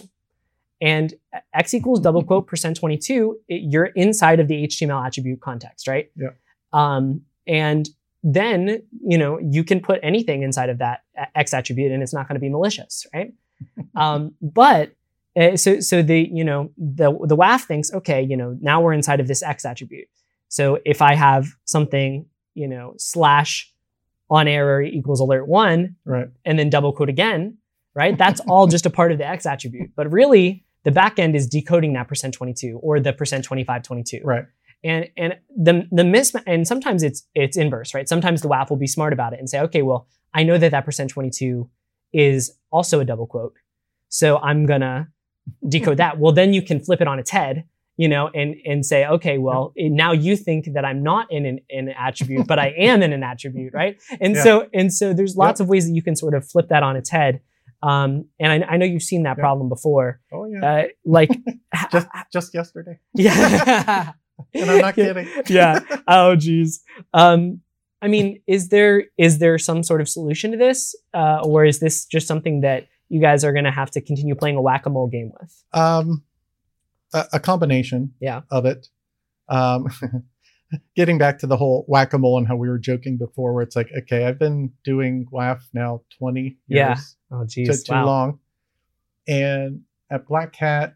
And X equals double quote percent twenty-two, it, you're inside of the H T M L attribute context, right? Yeah. Um, and then, you know, you can put anything inside of that X attribute and it's not going to be malicious, right? um, but uh, so, so the, you know, the, the W A F thinks, okay, you know, now we're inside of this X attribute. So if I have something, you know, slash on error equals alert one, Right. and then double quote again, right? That's all just a part of the X attribute. But really, the backend is decoding that percent twenty-two or the percent twenty-five twenty-two. Right. And and the the mismatch, and sometimes it's it's inverse, right? Sometimes the W A F will be smart about it and say, okay, well, I know that that percent twenty-two is also a double quote, so I'm gonna decode that. Well, then you can flip it on its head, you know, and and say, okay, well, it, now you think that I'm not in an, in an attribute, but I am in an attribute, right? And Yeah. so and so there's lots Yep. of ways that you can sort of flip that on its head. Um, and I, I know you've seen that Yep. problem before, Oh yeah. uh, like just just yesterday. yeah. And I'm not kidding. Yeah. Oh, geez. Um, I mean, is there is there some sort of solution to this, uh, or is this just something that you guys are going to have to continue playing a whack-a-mole game with? Um, a, a combination. Yeah. Of it. Um, getting back to the whole whack-a-mole and how we were joking before, where it's like, okay, I've been doing W A F now twenty years. Yeah. Oh, geez. Too Wow. long. And at Black Hat,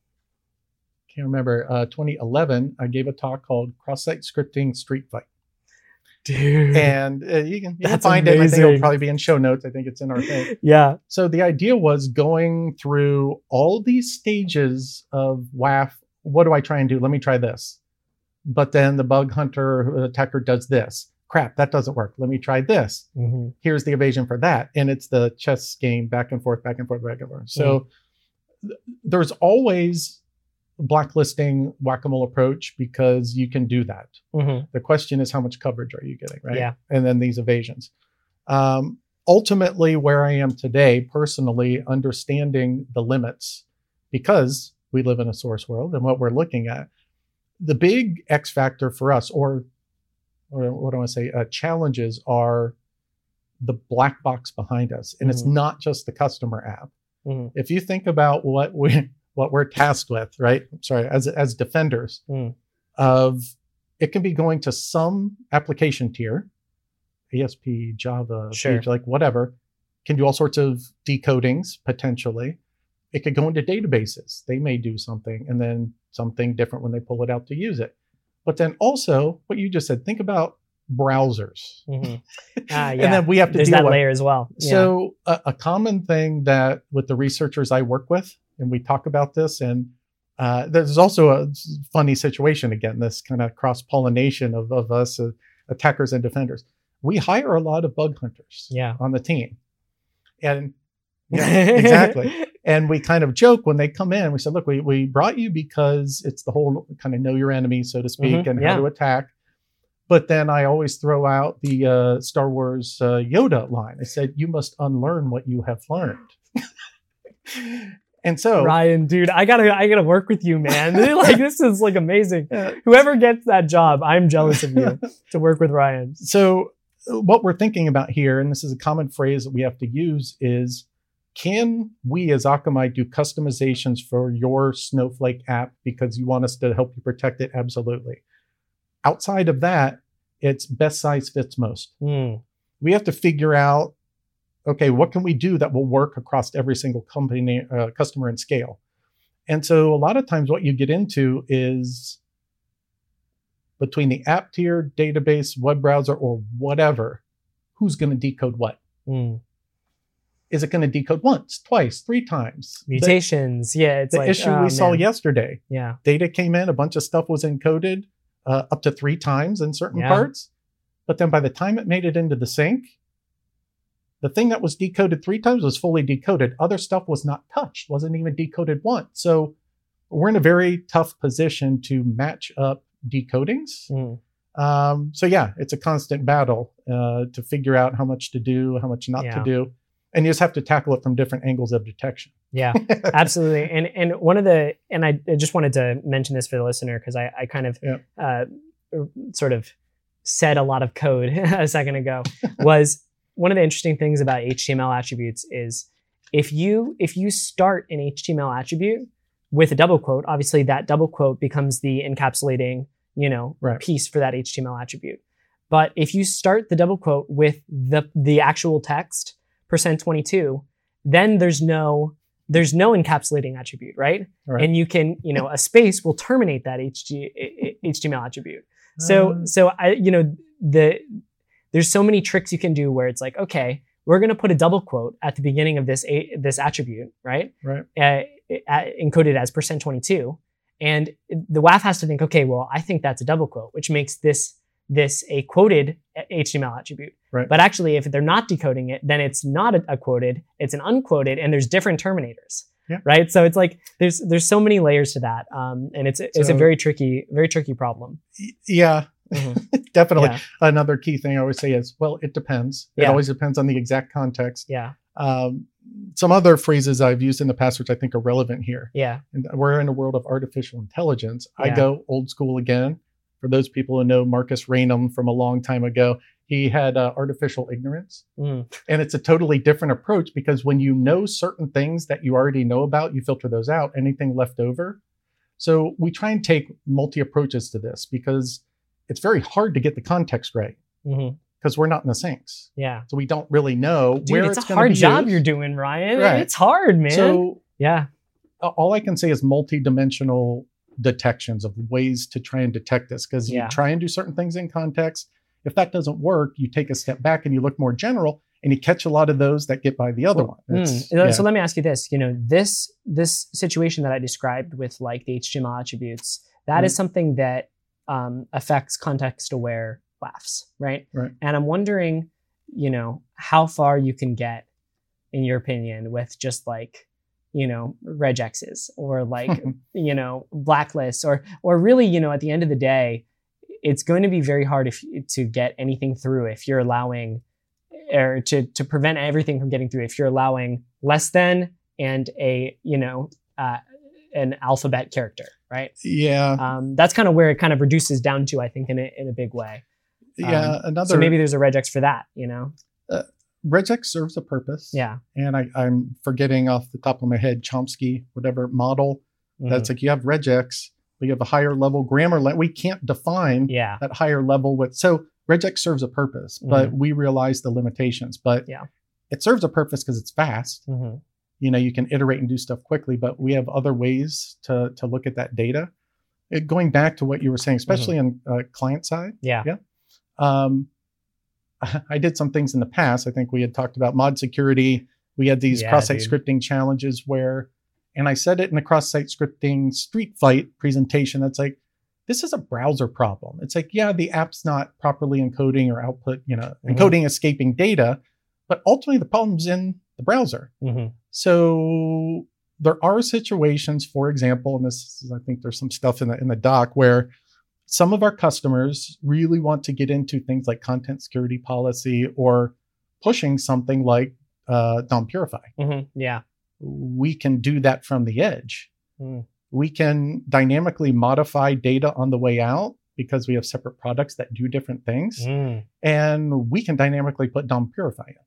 can't remember, uh, twenty eleven, I gave a talk called Cross-Site Scripting Street Fight. Dude. And uh, you can, you can That's find it. I think amazing. it'll probably be in show notes. I think it's in our thing. Yeah. So the idea was going through all these stages of W A F. What do I try and do? Let me try this. But then the bug hunter attacker does this. Crap, that doesn't work. Let me try this. Mm-hmm. Here's the evasion for that. And it's the chess game back and forth, back and forth, back and forth. So mm-hmm. th- there's always blacklisting whack-a-mole approach because you can do that. Mm-hmm. The question is, how much coverage are you getting, right? Yeah. And then these evasions. Um, ultimately, where I am today, personally, understanding the limits, because we live in a source world and what we're looking at, the big X factor for us, or, or what do I want to say, uh, challenges are the black box behind us. And mm-hmm. it's not just the customer app. Mm-hmm. If you think about what we what we're tasked with, right? Sorry, as as defenders mm. of, it can be going to some application tier, A S P, Java, sure. page, like whatever, can do all sorts of decodings potentially. It could go into databases. They may do something and then something different when they pull it out to use it. But then also what you just said, think about browsers. Mm-hmm. Uh, yeah. And then we have to There's deal that with layer as well. Yeah. So a, a common thing that with the researchers I work with, and we talk about this, and uh, there's also a funny situation, again, this kind of cross-pollination of, of us uh, attackers and defenders. We hire a lot of bug hunters yeah. on the team. And yeah, exactly. And we kind of joke when they come in, we said, look, we, we brought you because it's the whole kind of know your enemy, so to speak, mm-hmm. and yeah. how to attack. But then I always throw out the uh, Star Wars uh, Yoda line. I said, you must unlearn what you have learned. And so Ryan, dude, I gotta, I gotta work with you, man. Like, this is like amazing. Yeah. Whoever gets that job, I'm jealous of you to work with Ryan. So what we're thinking about here, and this is a common phrase that we have to use, is can we as Akamai do customizations for your Snowflake app because you want us to help you protect it? Absolutely. Outside of that, it's best size fits most. Mm. We have to figure out, okay, what can we do that will work across every single company, uh, customer and scale? And so a lot of times what you get into is between the app tier, database, web browser, or whatever, who's going to decode what? Mm. Is it going to decode once, twice, three times? Mutations, the, yeah. It's the like, issue oh, we saw man. yesterday. Yeah. Data came in, a bunch of stuff was encoded uh, up to three times in certain yeah. parts. But then by the time it made it into the sync, the thing that was decoded three times was fully decoded. Other stuff was not touched, wasn't even decoded once. So we're in a very tough position to match up decodings. Mm. Um, so yeah, it's a constant battle uh, to figure out how much to do, how much not yeah. to do. And you just have to tackle it from different angles of detection. Yeah, absolutely. And and one of the, and I just wanted to mention this for the listener, because I, I kind of yeah. uh, sort of said a lot of code a second ago, was one of the interesting things about H T M L attributes is if you if you start an H T M L attribute with a double quote, obviously that double quote becomes the encapsulating, you know, right. piece for that H T M L attribute. But if you start the double quote with the the actual text, percent twenty-two, then there's no there's no encapsulating attribute, right? right? And you can, you know, a space will terminate that H T M L attribute. So uh, so I, you know, the there's so many tricks you can do where it's like, okay, we're going to put a double quote at the beginning of this a, this attribute, right? Right. Uh, encoded as percent twenty-two, and the W A F has to think, okay, well, I think that's a double quote, which makes this this a quoted H T M L attribute. Right. But actually, if they're not decoding it, then it's not a, a quoted, it's an unquoted, and there's different terminators. Yeah. Right. So it's like there's there's so many layers to that, um, and it's it's so, a very tricky very tricky problem. Yeah. Mm-hmm. Definitely. Yeah. Another key thing I always say is, well, it depends. It yeah. always depends on the exact context. Yeah. Um, some other phrases I've used in the past, which I think are relevant here. Yeah. And we're in a world of artificial intelligence. Yeah. I go old school again. for those people who know Marcus Raynham from a long time ago, he had uh, artificial ignorance. Mm. And it's a totally different approach because when you know certain things that you already know about, you filter those out, anything left over. So we try and take multi approaches to this because it's very hard to get the context right because mm-hmm. we're not in the sinks. Yeah. So we don't really know Dude, where it's, it's, a hard be job used. you're doing, Ryan. Right. It's hard, man. So yeah. all I can say is multi-dimensional detections of ways to try and detect this because Yeah. you try and do certain things in context. If that doesn't work, you take a step back and you look more general and you catch a lot of those that get by the other one. Mm. Yeah. So let me ask you this, you know, this this situation that I described with like the H T M L attributes, that Mm. is something that um, affects context-aware W A Fs, right? Right. And I'm wondering, you know, how far you can get, in your opinion, with just like, you know, regexes or like, you know, blacklists or or really, you know, at the end of the day, it's going to be very hard if to get anything through if you're allowing or to, to prevent everything from getting through if you're allowing less than and a, you know, uh, an alphabet character, right? Yeah. Um, that's kind of where it kind of reduces down to, I think, in a, in a big way. Yeah. Um, another. So maybe there's a regex for that, you know? Uh, regex serves a purpose. Yeah. And I, I'm forgetting off the top of my head, Chomsky, whatever model. Mhm. That's like you have regex, but you have a higher level grammar. Le- we can't define Yeah. that higher level with. So regex serves a purpose, but we realize the limitations. But Yeah. it serves a purpose because it's fast. Mhm. You know, you can iterate and do stuff quickly, but we have other ways to to look at that data. It, going back to what you were saying, especially on uh, client side. Yeah. Yeah. Um, I did some things in the past. I think we had talked about mod security. We had these Yeah, cross-site dude. scripting challenges where, and I said it in the cross-site scripting street fight presentation. That's like, this is a browser problem. It's like, yeah, the app's not properly encoding or output, you know, Mhm. encoding escaping data, but ultimately the problem's in the browser. Mhm. So there are situations, for example, and this is, I think there's some stuff in the in the doc where some of our customers really want to get into things like content security policy or pushing something like uh, D O M Purify. Mhm. Yeah. We can do that from the edge. Mm. We can dynamically modify data on the way out because we have separate products that do different things. Mm. And we can dynamically put D O M Purify in.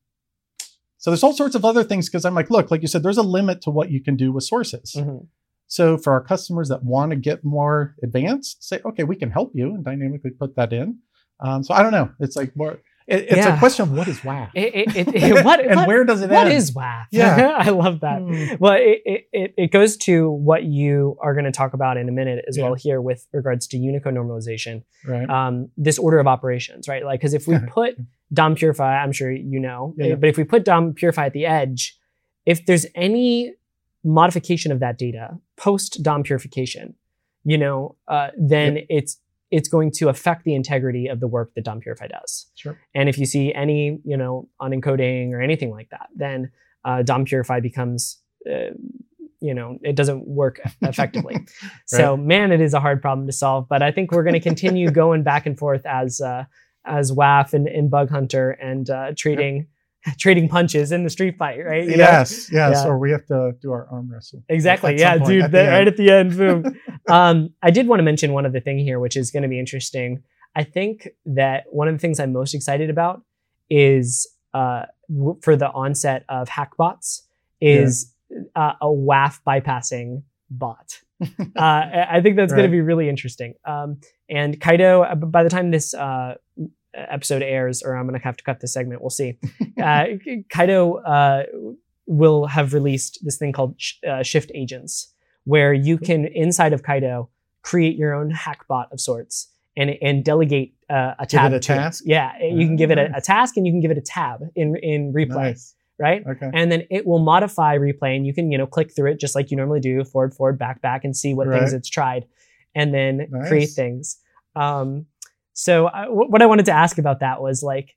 So there's all sorts of other things because I'm like, look, like you said, there's a limit to what you can do with sources. Mhm. So for our customers that want to get more advanced, say, okay, we can help you and dynamically put that in. Um, so I don't know. It's like more, it, it's Yeah. a question of what is W A F? It, it, it, it- what, and what- where does it What end? is W A F? Yeah. I love that. Hmm. Well, it, it- it, it goes to what you are going to talk about in a minute as Yeah. well here with regards to Unicode normalization. Right. Um, this order of operations, right? Like, because if we put D O M Purify, I'm sure you know, Yeah, yeah. but if we put D O M Purify at the edge, if there's any modification of that data post D O M purification, you know, uh, then Yep. it's it's going to affect the integrity of the work that D O M Purify does. Sure. And if you see any, you know, unencoding or anything like that, then uh, D O M Purify becomes, uh, you know, it doesn't work effectively. So, man, it is a hard problem to solve. But I think we're going to continue going back and forth as uh, as W A F and, and Bug Hunter and uh, trading trading punches in the street fight, right? You know? Yes, yes. Yeah. Or we have to do our arm wrestle. Exactly. At Yeah, some point dude. at the- the end. right at the end, boom. um, I did want to mention one other thing here, which is going to be interesting. I think that one of the things I'm most excited about is uh, w- for the onset of hackbots is uh, a W A F bypassing bot. uh, I I think that's going Right. to be really interesting. Um, and Kaido, uh, by the time this uh, episode airs, or I'm going to have to cut this segment, we'll see. Uh, Kaido uh, will have released this thing called sh- uh, Shift Agents, where you can, inside of Kaido, create your own hack bot of sorts and and delegate uh, a Give tab it a to task? Yeah, you can give it a, a Nice. task and you can give it a tab in in replay, Nice. right? Okay. And then it will modify replay, and you can you know click through it just like you normally do, forward, forward, back, back, and see what things Right. it's tried, and then Nice. create things. Um, so I, w- what I wanted to ask about that was like,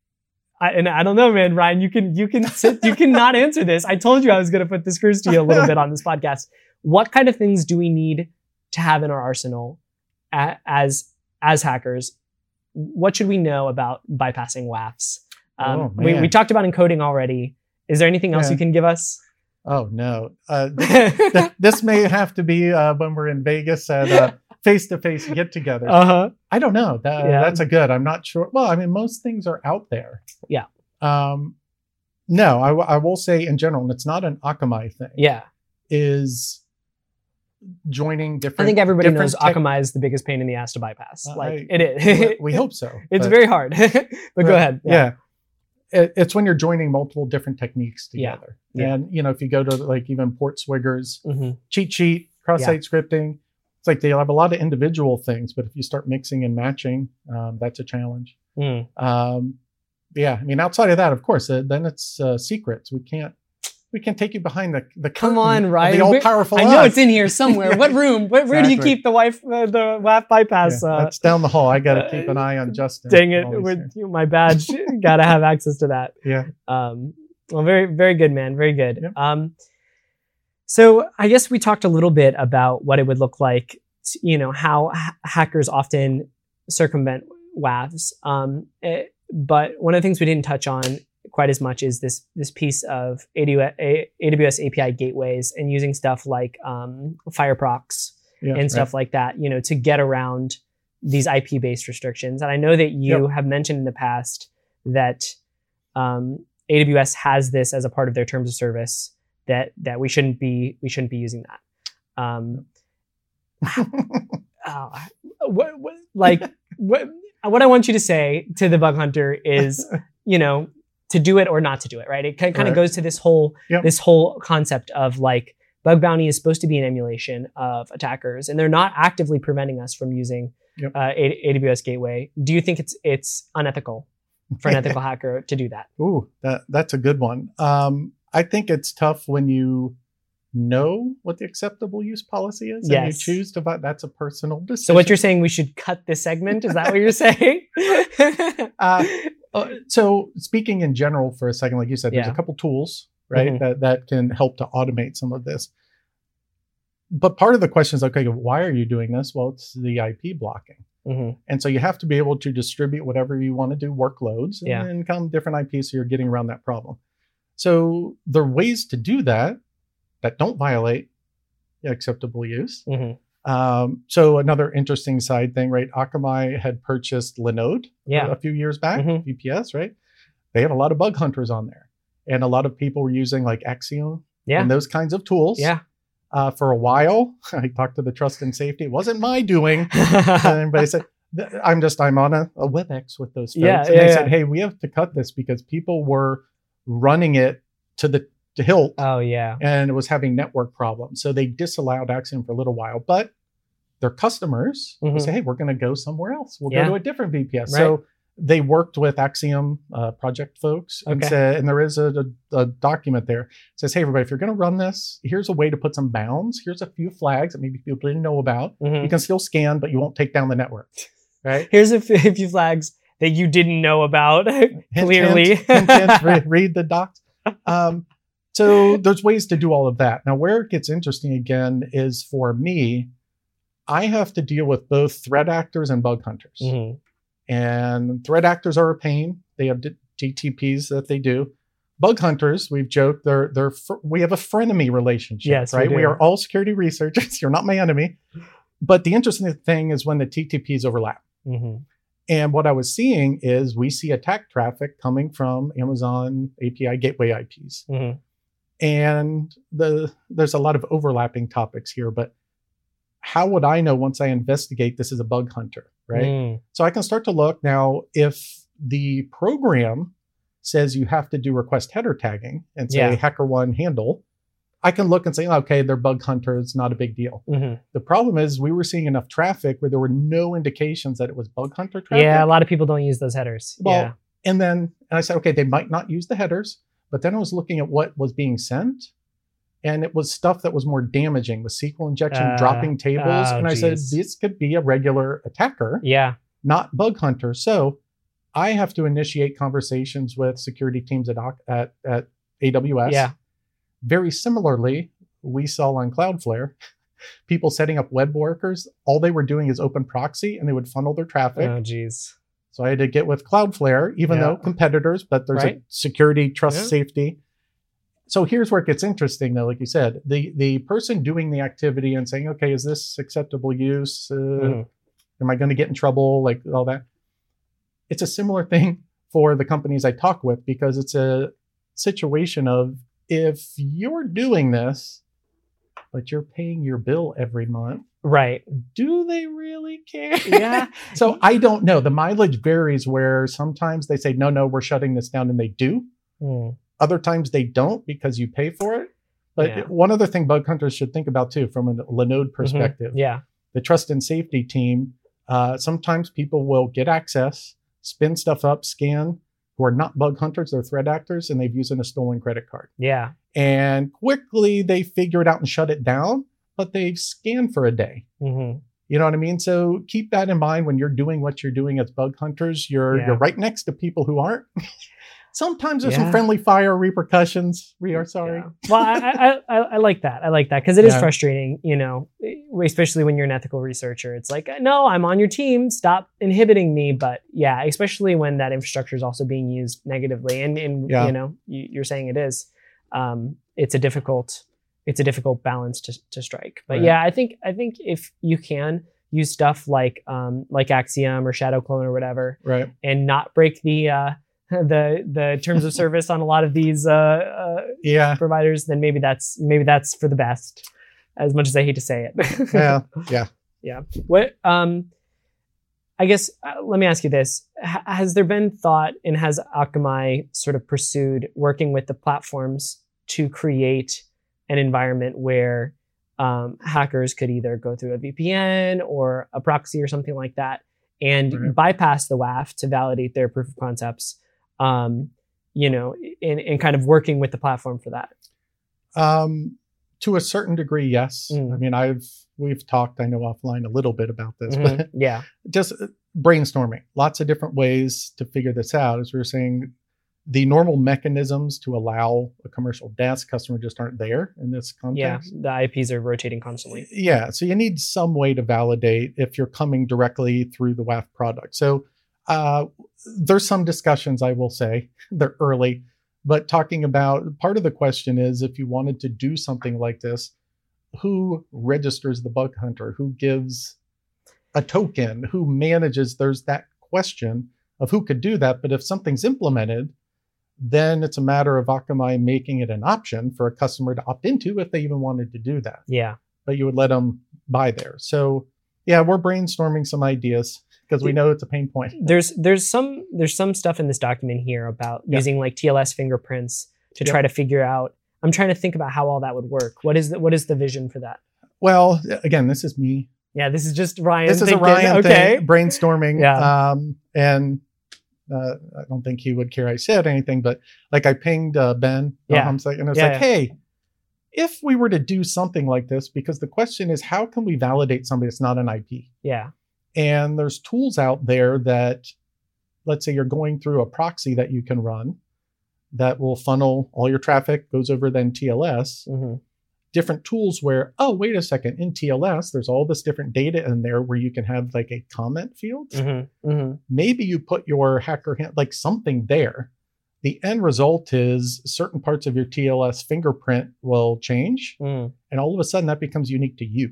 I, and I don't know, man, Ryan, you can you can sit, you cannot answer this. I told you I was going to put this curse to you a little bit on this podcast. What kind of things do we need to have in our arsenal a, as as hackers? What should we know about bypassing W A Fs? Um, Oh, we, man. we talked about encoding already. Is there anything else Yeah. you can give us? Oh no. Uh, this, this may have to be uh, when we're in Vegas at uh, face-to-face get-togethers. Uh-huh. I don't know. That, Yeah. That's a good. I'm not sure. Well, I mean, most things are out there. Yeah. Um, no, I, w- I will say in general, and it's not an Akamai thing, Yeah. is joining different. I think everybody different knows tech- Akamai is the biggest pain in the ass to bypass. Uh, like I- it is. we- we hope so. It's but- very hard. but go ahead. Yeah. It, it's when you're joining multiple different techniques Yeah. together. Yeah. And, you know, if you go to like even Port Swigger's hmm cheat sheet, cross-site scripting, it's like they have a lot of individual things, but if you start mixing and matching, um, that's a challenge. Mm. Um, yeah, I mean, outside of that, of course, uh, then it's uh, secrets. We can't, we can't take you behind the the Come curtain on, of Ryan. the Where- all-powerful I know us. it's in here somewhere. Yeah. What room? Where, where do you Exactly. keep the wife, uh, the W A F bypass? Yeah, uh, that's down the hall. I got to keep an eye on Justin. dang it! always With here. my badge, gotta have access to that. Yeah. Um, well, very, very good, man. Very good. Yep. Um, so I guess we talked a little bit about what it would look like, to, you know, how ha- hackers often circumvent W A Fs. Um, eh, but one of the things we didn't touch on quite as much is this this piece of A W S, A- AWS A P I gateways and using stuff like um, Fireprox Yeah, and stuff like that, you know, to get around these I P-based restrictions. And I know that you Yep. have mentioned in the past that um, A W S has this as a part of their terms of service, that that we shouldn't be we shouldn't be using that. Um, uh, what, what, like what, what I want you to say to the bug hunter is, you know, to do it or not to do it, right? It kind of Right. goes to this whole Yep. this whole concept of like bug bounty is supposed to be an emulation of attackers, and they're not actively preventing us from using Yep. uh, A- AWS Gateway. Do you think it's it's unethical for an ethical hacker to do that? Ooh, that that's a good one. Um, I think it's tough when you know what the acceptable use policy is and you Yes. choose to. vi- That's a personal decision. So what you're saying, we should cut this segment? Is that what you're saying? Uh, Uh, so speaking in general for a second, like you said, there's Yeah. a couple tools, right, Mhm. that, that can help to automate some of this. But part of the question is, okay, why are you doing this? Well, it's the I P blocking. Mhm. And so you have to be able to distribute whatever you want to do, workloads, and, Yeah. and come different I Ps so you're getting around that problem. So there are ways to do that that don't violate acceptable use. Mhm. Um, so another interesting side thing, right? Akamai had purchased Linode Yeah. a few years back, Mhm. V P S, right? They have a lot of bug hunters on there. And a lot of people were using like Axiom Yeah. and those kinds of tools. Yeah. Uh, for a while, I talked to the trust and safety. It wasn't my doing. And everybody said, th- I'm just, I'm on a, a WebEx with those folks. Yeah, and yeah, they yeah. said, hey, we have to cut this because people were running it to the to hilt Oh yeah. and it was having network problems. So they disallowed Axiom for a little while, but their customers Mhm. would say, hey, we're going to go somewhere else. We'll Yeah. go to a different V P S. Right. So they worked with Axiom uh, project folks and Okay. said, and there is a, a, a document there that says, hey, everybody, if you're going to run this, here's a way to put some bounds. Here's a few flags that maybe people didn't know about. Mhm. You can still scan, but you won't take down the network, right? Here's a f- a few flags that you didn't know about. Hint, Clearly. hint, hint, hint, re- read the docs. Um, so there's ways to do all of that. Now, where it gets interesting again is for me, I have to deal with both threat actors and bug hunters. Mhm. And threat actors are a pain. They have D- DTPs that they do. Bug hunters, we've joked, they're they're fr- we have a frenemy relationship, Yes, we right? We, do. are all security researchers. You're not my enemy. But the interesting thing is when the T T Ps overlap. Mhm. And what I was seeing is we see attack traffic coming from Amazon A P I gateway I Ps. Mhm. And the there's a lot of overlapping topics here, but how would I know once I investigate this is a bug hunter, right? Mm. So I can start to look now if the program says you have to do request header tagging and say Yeah. HackerOne handle, I can look and say, okay, they're bug hunters, not a big deal. Mhm. The problem is we were seeing enough traffic where there were no indications that it was bug hunter traffic. Yeah, a lot of people don't use those headers. Well, yeah. and then and I said, okay, they might not use the headers, but then I was looking at what was being sent, and it was stuff that was more damaging with S Q L injection, Uh, dropping tables. oh, and I said, geez. this could be a regular attacker, Yeah. not bug hunter. So I have to initiate conversations with security teams at, Oc- at, at A W S. Yeah. Very similarly, we saw on Cloudflare, people setting up web workers, all they were doing is open proxy and they would funnel their traffic. Oh, geez. So I had to get with Cloudflare, even Yeah. though competitors, but there's Right. a security, trust, Yeah. safety. So here's where it gets interesting, though. Like you said, the the person doing the activity and saying, "Okay, is this acceptable use? Uh, mm-hmm. Am I going to get in trouble?" Like all that. It's a similar thing for the companies I talk with, because it's a situation of, if you're doing this, but you're paying your bill every month, right? Do they really care? Yeah. So I don't know. The mileage varies, where sometimes they say, no, no, we're shutting this down, and they do. Mm. Other times they don't, because you pay for it. But yeah. One other thing bug hunters should think about too, from a Linode perspective. Mm-hmm. Yeah. The trust and safety team, uh, sometimes people will get access, spin stuff up, scan, who are not bug hunters, they're threat actors, and they've used a stolen credit card. Yeah. And quickly they figure it out and shut it down, but they've scanned for a day. Mm-hmm. You know what I mean? So keep that in mind when you're doing what you're doing as bug hunters. You're yeah. you're right next to people who aren't. Sometimes there's yeah. some friendly fire repercussions. We are sorry. Yeah. Well, I, I, I, I like that. I like that because it is yeah. frustrating, you know, especially when you're an ethical researcher. It's like, no, I'm on your team. Stop inhibiting me. But yeah, especially when that infrastructure is also being used negatively. And, and yeah. you know, you, you're saying it is. Um, it's a difficult, it's a difficult balance to, to strike. But right. yeah, I think I think if you can use stuff like um, like Axiom or Shadow Clone or whatever, right. and not break the uh, the the terms of service on a lot of these uh, uh, yeah. providers, then maybe that's maybe that's for the best. As much as I hate to say it. yeah, yeah, yeah. What? Um, I guess uh, let me ask you this: H- has there been thought, and has Akamai sort of pursued working with the platforms to create an environment where um, hackers could either go through a V P N or a proxy or something like that, and right. bypass the W A F to validate their proof of concepts? Um, you know, in, in kind of working with the platform for that? Um, to a certain degree, yes. Mm. I mean, I've we've talked, I know offline a little bit about this, mm-hmm. but yeah, just brainstorming, lots of different ways to figure this out. As we were saying, the normal mechanisms to allow a commercial D A S customer just aren't there in this context. Yeah, the I Ps are rotating constantly. Yeah, so you need some way to validate if you're coming directly through the W A F product. So uh, there's some discussions, I will say, they're early, but talking about part of the question is, if you wanted to do something like this, who registers the bug hunter? Who gives a token? Who manages? There's that question of who could do that. But if something's implemented, then it's a matter of Akamai making it an option for a customer to opt into if they even wanted to do that. Yeah. But you would let them buy there. So yeah, we're brainstorming some ideas because we know it's a pain point. There's there's some there's some stuff in this document here about yeah. using like T L S fingerprints to yep. try to figure out. I'm trying to think about how all that would work. What is the, what is the vision for that? Well, again, this is me. Yeah, this is just Ryan. This is thinking, a Ryan okay. thing, brainstorming. Yeah. Um, and uh, I don't think he would care I said anything, but like I pinged uh, Ben. Yeah. Um, and I was yeah, like, yeah. hey, if we were to do something like this, because the question is, how can we validate somebody that's not an I P? Yeah. And there's tools out there that, let's say you're going through a proxy that you can run that will funnel all your traffic, goes over then T L S. Mm-hmm. Different tools where, oh, wait a second, in T L S, there's all this different data in there where you can have like a comment field. Mm-hmm. Mm-hmm. Maybe you put your hacker hand, like something there. The end result is certain parts of your T L S fingerprint will change. Mm. And all of a sudden that becomes unique to you.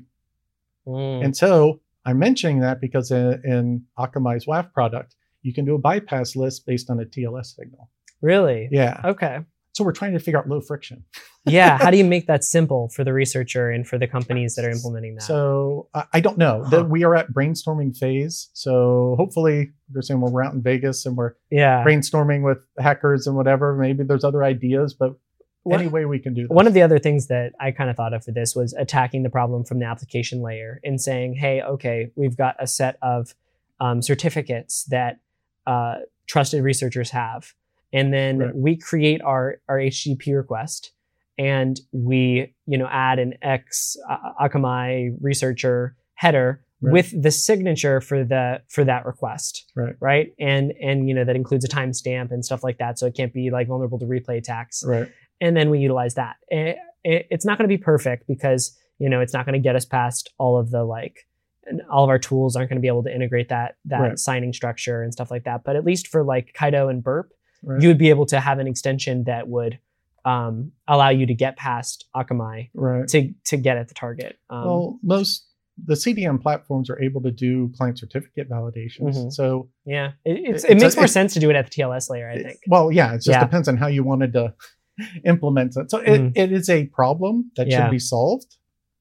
Mm. And so I'm mentioning that because in, in Akamai's W A F product, you can do a bypass list based on a T L S signal. Really? Yeah. Okay. So we're trying to figure out low friction. Yeah. How do you make that simple for the researcher and for the companies that are implementing that? So uh, I don't know. Huh. The, we are at brainstorming phase. So hopefully they're saying when we're out in Vegas and we're yeah. brainstorming with hackers and whatever, maybe there's other ideas, but what, any way we can do this. One of the other things that I kind of thought of for this was attacking the problem from the application layer and saying, hey, okay, we've got a set of um, certificates that uh, trusted researchers have. And then right. we create our, our H T T P request and we, you know, add an X uh, Akamai researcher header right. with the signature for the, for that request. Right. Right. And, and, you know, that includes a timestamp and stuff like that. So it can't be like vulnerable to replay attacks. Right. And then we utilize that. It, it, it's not going to be perfect because, you know, it's not going to get us past all of the like, and all of our tools aren't going to be able to integrate that, that right. signing structure and stuff like that. But at least for like Kaido and Burp, right. you would be able to have an extension that would um, allow you to get past Akamai Right. to to get at the target. Um, Well, most the C D M platforms are able to do client certificate validations. Mhm. So yeah, it, it's, It's it makes a- more it- sense to do it at the T L S layer, I think. well, yeah, it just Yeah. depends on how you wanted to implement it. So it, Mhm. it is a problem that Yeah. should be solved.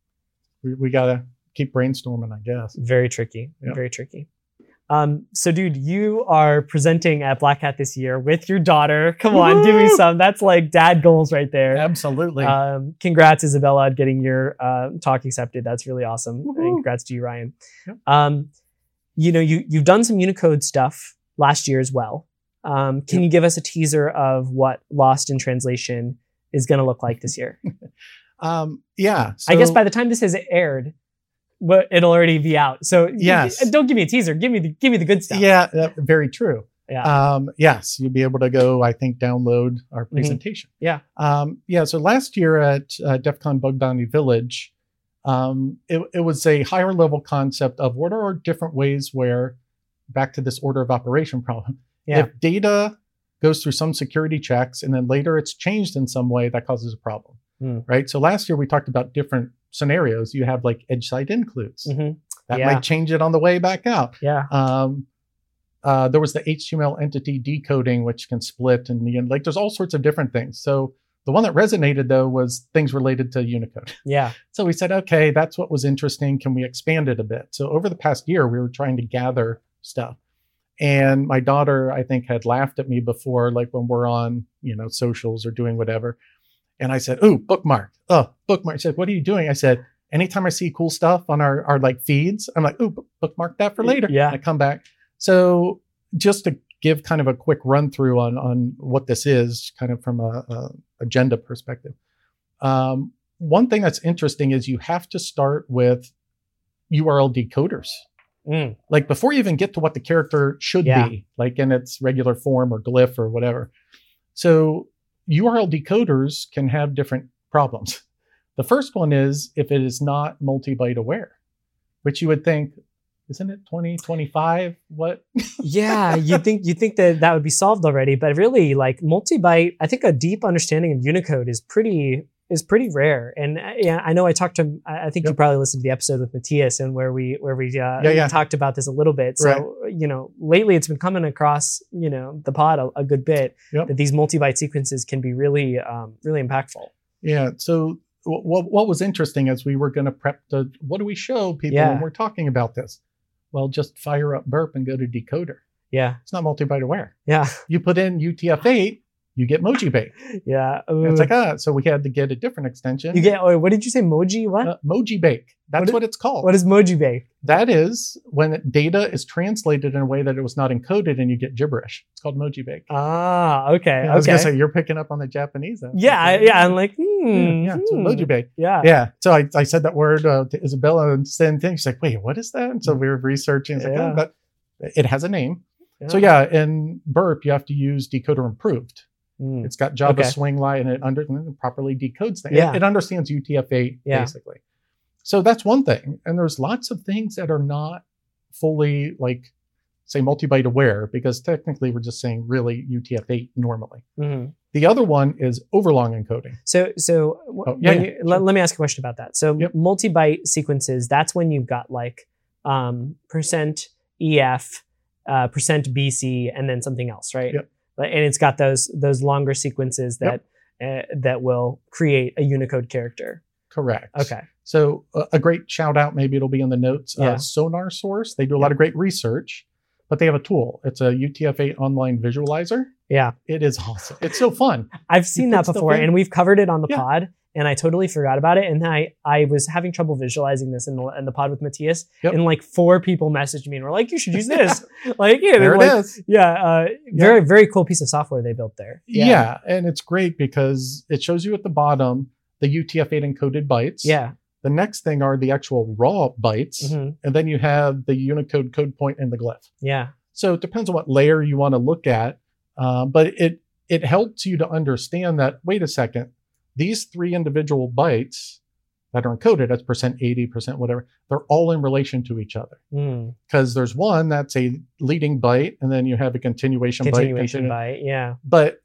We, we gotta keep brainstorming, I guess. Very tricky. Yeah. Very tricky. Um, so, dude, you are presenting at Black Hat this year with your daughter. Come on, give me Woo! some. That's like dad goals right there. Absolutely. Um, congrats, Isabella, on getting your uh, talk accepted. That's really awesome. Woohoo. And congrats to you, Ryan. Yep. Um, you know, you you've done some Unicode stuff last year as well. Um, can Yep. you give us a teaser of what Lost in Translation is going to look like this year? um, yeah. I guess so- by the time this has aired, but it'll already be out. So Yes. don't give me a teaser. Give me the give me the good stuff. yeah, that, very true. Yeah. Um, yes, you'll be able to go, I think, download our Mhm. presentation. Yeah. Um, yeah. So last year at uh, DEF CON Bug Bounty Village, um, it, it was a higher level concept of what are different ways where, back to this order of operation problem, Yeah. if data goes through some security checks and then later it's changed in some way, that causes a problem, Hmm. right? So last year we talked about different scenarios. You have like edge side includes. Mhm. That Yeah. might change it on the way back out. Yeah. Um, uh, there was the H T M L entity decoding, which can split, and you know, like there's all sorts of different things. So the one that resonated though was things related to Unicode. Yeah. So we said, okay, that's what was interesting. Can we expand it a bit? So over the past year, we were trying to gather stuff. And my daughter, I think, had laughed at me before, like when we're on, you know, socials or doing whatever. And I said, ooh, bookmark. Oh, bookmark. She said, what are you doing? I said, anytime I see cool stuff on our, our like feeds, I'm like, ooh, book- bookmark that for later. Yeah. And I come back. So just to give kind of a quick run through on, on what this is, kind of from a, a agenda perspective. Um, one thing that's interesting is you have to start with U R L decoders. Mm. Like before you even get to what the character should Yeah. be, like in its regular form or glyph or whatever. So U R L decoders can have different problems. The first one is if it is not multi-byte aware, which you would think, isn't it twenty twenty-five? What? Yeah, you think you think that that would be solved already, but really, like multi-byte, I think a deep understanding of Unicode is pretty is pretty rare. And uh, yeah, I know I talked to I I think you Yep. probably listened to the episode with Matthias and where we where we uh, Yeah, yeah. talked about this a little bit. So you know, lately it's been coming across you know the pod a, a good bit Yep. that these multi-byte sequences can be really um, really impactful. Yeah. So what, what was interesting as we were going to prep to, what do we show people Yeah. when we're talking about this? Well, just fire up Burp and go to decoder. Yeah, It's not multi-byte aware. yeah, You put in U T F eight, you get Mojibake. yeah. And it's Ooh. like, ah, so we had to get a different extension. you get. Oh, what did you say? Moji? What? uh, Mojibake. That's What what, is- it's called. what is Moji Bake? That is when data is translated in a way that it was not encoded and you get gibberish. It's called Mojibake. Ah, okay, I was okay. gonna say you're picking up on the Japanese. Then. Yeah, I, yeah. I'm like, hmm, yeah, yeah. So hmm. Mojibake. Yeah, Yeah. So I, I said that word uh, to Isabella and same thing. She's like, wait, what is that? And so we were researching. It's like, Yeah. oh, but it has a name. So yeah, in Burp, you have to use decoder improved. Mm. It's got Java Okay. swing line and it under and it properly decodes things. Yeah. It, it understands U T F eight Yeah. basically. So that's one thing. And there's lots of things that are not fully like say multi-byte aware because technically we're just saying really U T F eight normally. Mhm. The other one is overlong encoding. So, so w- Oh, yeah, when yeah, you, let, sure. let me ask a question about that. So, Yep. multi-byte sequences, that's when you've got like um, percent E F, uh, percent B C, and then something else, right? Yep. Like, and it's got those those longer sequences that uh, that will create a Unicode character. Correct. Okay. So uh, a great shout out, maybe it'll be in the notes. Yeah. Uh, Sonar Source. They do a lot of great research, but they have a tool. It's a U T F eight online visualizer. Yeah, It is awesome. It's so fun. I've seen put that stuff before, in. and we've covered it on the Yeah. pod. And I totally forgot about it. And then I, I was having trouble visualizing this in the, in the pod with Matthias. Yep. And like four people messaged me and were like, you should use this. like, yeah, There it like, is. Yeah, uh, very, very cool piece of software they built there. Yeah. And it's great because it shows you at the bottom the U T F eight encoded bytes. Yeah. The next thing are the actual raw bytes. Mhm. And then you have the Unicode code point and the glyph. Yeah. So it depends on what layer you want to look at. Uh, but it it helps you to understand that, wait a second, these three individual bytes that are encoded as percent eighty, percent whatever, they're all in relation to each other. Mm. Because there's one that's a leading byte, and then you have a continuation, Continuation byte. byte. Yeah. But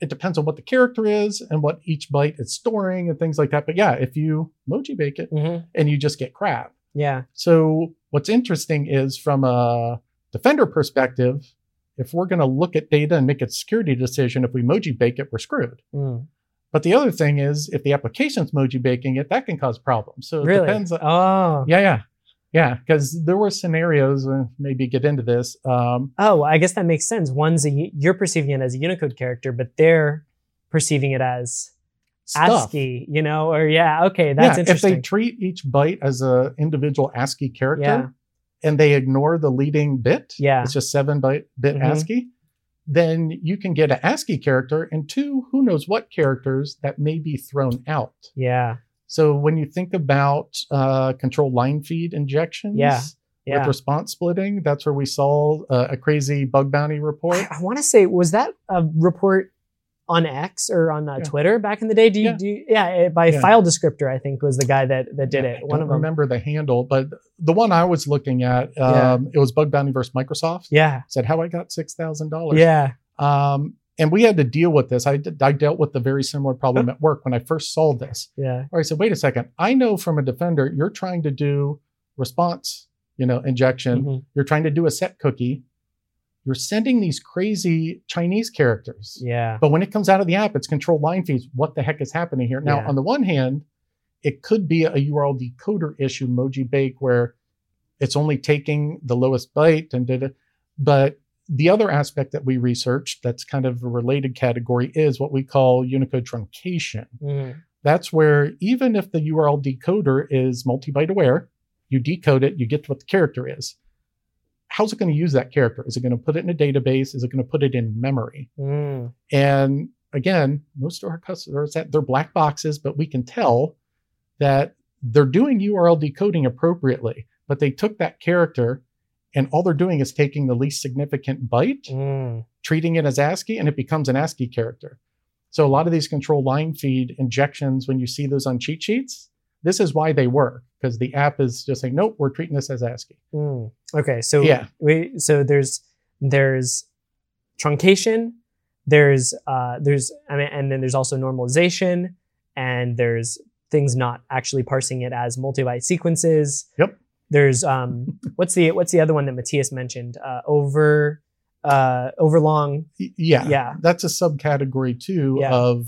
it depends on what the character is and what each byte is storing and things like that. But yeah, if you emoji bake it Mm-hmm. and you just get crap. Yeah. So what's interesting is from a defender perspective, if we're going to look at data and make a security decision, if we emoji bake it, we're screwed. Mm. But the other thing is, if the application's emoji baking it, that can cause problems. So it Really? depends. On, Oh. yeah, yeah, yeah. Because there were scenarios, and maybe get into this. Um, Oh, I guess that makes sense. One's a, you're perceiving it as a Unicode character, but they're perceiving it as stuff. ASCII, you know, or yeah, okay, that's yeah, interesting. if they treat each byte as an individual ASCII character, Yeah. and they ignore the leading bit, Yeah. it's just seven byte bit Mhm. ASCII, then you can get an ASCII character and two, who knows what characters that may be thrown out. Yeah. So when you think about uh, control line feed injections Yeah. Yeah. with response splitting, that's where we saw uh, a crazy bug bounty report. I, I want to say, was that a report on X or on uh, Yeah. Twitter back in the day? Do you, Yeah. do you, yeah, it- by Yeah. File Descriptor, I think was the guy that, that did Yeah, it. I One don't of them. remember the handle, but the one I was looking at, um, Yeah. it was Bug Bounty versus Microsoft. Yeah. Said how I got six thousand dollars. Yeah. Um, and we had to deal with this. I, did, I dealt with the very similar problem at work when I first saw this. Yeah. Or I said, wait a second. I know from a defender, you're trying to do response, you know, injection. Mhm. You're trying to do a set cookie. You're sending these crazy Chinese characters. Yeah. But when it comes out of the app, it's control line feeds. What the heck is happening here? Now, Yeah. on the one hand, it could be a U R L decoder issue, emoji bake, where it's only taking the lowest byte and did it. But the other aspect that we researched that's kind of a related category is what we call Unicode truncation. Mhm. That's where even if the U R L decoder is multi-byte aware, you decode it, you get to what the character is. How's it going to use that character? Is it going to put it in a database? Is it going to put it in memory? Mm. And again, most of our customers, that they're black boxes, but we can tell that they're doing U R L decoding appropriately, but they took that character and all they're doing is taking the least significant byte, Mm. treating it as ASCII, and it becomes an ASCII character. So a lot of these control line feed injections, when you see those on cheat sheets, this is why they work, because the app is just saying, nope, we're treating this as ASCII. Mm. Okay, so Yeah. we so there's there's truncation, there's uh there's I mean, and then there's also normalization, and there's things not actually parsing it as multi-byte sequences. Yep. There's um what's the what's the other one that Matthias mentioned? Uh, over uh overlong. Y- Yeah, Yeah. that's a subcategory too Yeah. of.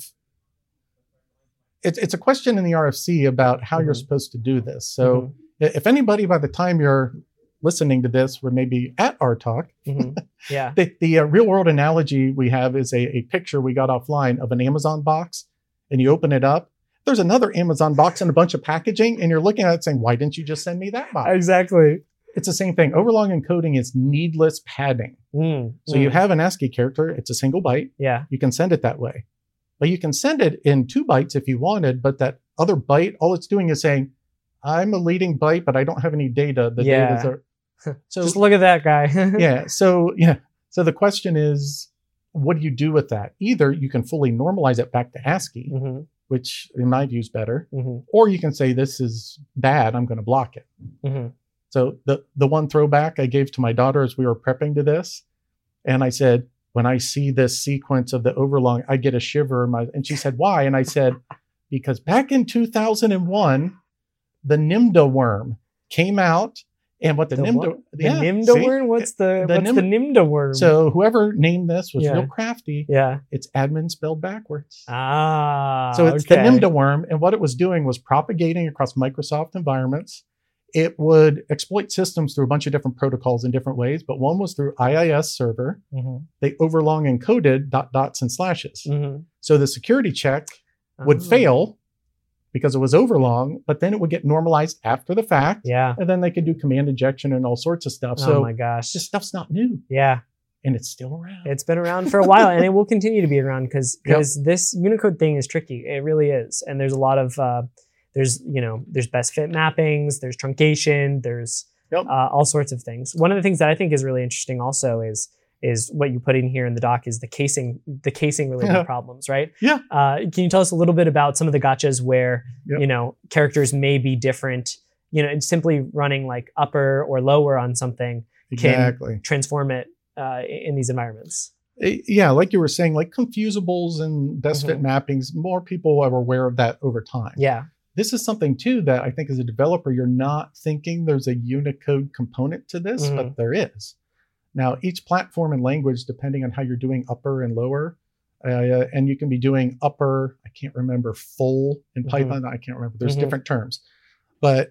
It's it's a question in the R F C about how you're Mhm. supposed to do this. So i- if anybody by the time you're listening to this, were maybe at our talk, Mhm. Yeah. the, the uh, real world analogy we have is a, a picture we got offline of an Amazon box, and you open it up. There's another Amazon box and a bunch of packaging, and you're looking at it saying, why didn't you just send me that box? Exactly. It's the same thing. Overlong encoding is needless padding. Mm. So Mm. you have an ASCII character, it's a single byte. Yeah. You can send it that way. But you can send it in two bytes if you wanted, but that other byte, all it's doing is saying, I'm a leading byte, but I don't have any data. The Yeah. data's are. So Just look at that guy. yeah. So yeah. So the question is, what do you do with that? Either you can fully normalize it back to ASCII, hmm which in my view is better, hmm or you can say this is bad, I'm going to block it. hmm So the the one throwback I gave to my daughter as we were prepping to this, and I said, when I see this sequence of the overlong, I get a shiver in my. And she said, why? And I said, because back in two thousand one, the NIMDA worm came out, and what the, The NIMDA what? The yeah, Nimda see? worm? What's the, The what's Nim- the Nimda worm? So whoever named this was Yeah. real crafty. yeah. It's admin spelled backwards. Ah. So it's okay. the NIMDA worm, and what it was doing was propagating across Microsoft environments. It would exploit systems through a bunch of different protocols in different ways, but one was through I I S server. Mhm. They overlong encoded dot dots and slashes. Mhm. So the security check would Oh. fail because it was overlong, but then it would get normalized after the fact, Yeah. and then they could do command injection and all sorts of stuff. Oh So my gosh. this stuff's not new, Yeah. and it's still around. It's been around for a while, and it will continue to be around because Yep. because this Unicode thing is tricky. It really is, and there's a lot of uh, there's you know there's best fit mappings, there's truncation, there's Yep. uh, all sorts of things. One of the things that I think is really interesting also is is what you put in here in the doc is the casing the casing related Yeah. problems, right? Yeah. Uh, can you tell us a little bit about some of the gotchas where Yep. you know characters may be different? You know, it's simply running like upper or lower on something Exactly. transform it uh, in these environments. Eh, Yeah, like you were saying, like confusables and best fit Mhm. mappings, more people are aware of that over time. Yeah. This is something too that I think as a developer, you're not thinking there's a Unicode component to this, Mhm. but there is. Now, each platform and language, depending on how you're doing upper and lower, uh, and you can be doing upper, I can't remember, full in Mhm. Python, I can't remember, there's Mhm. different terms. But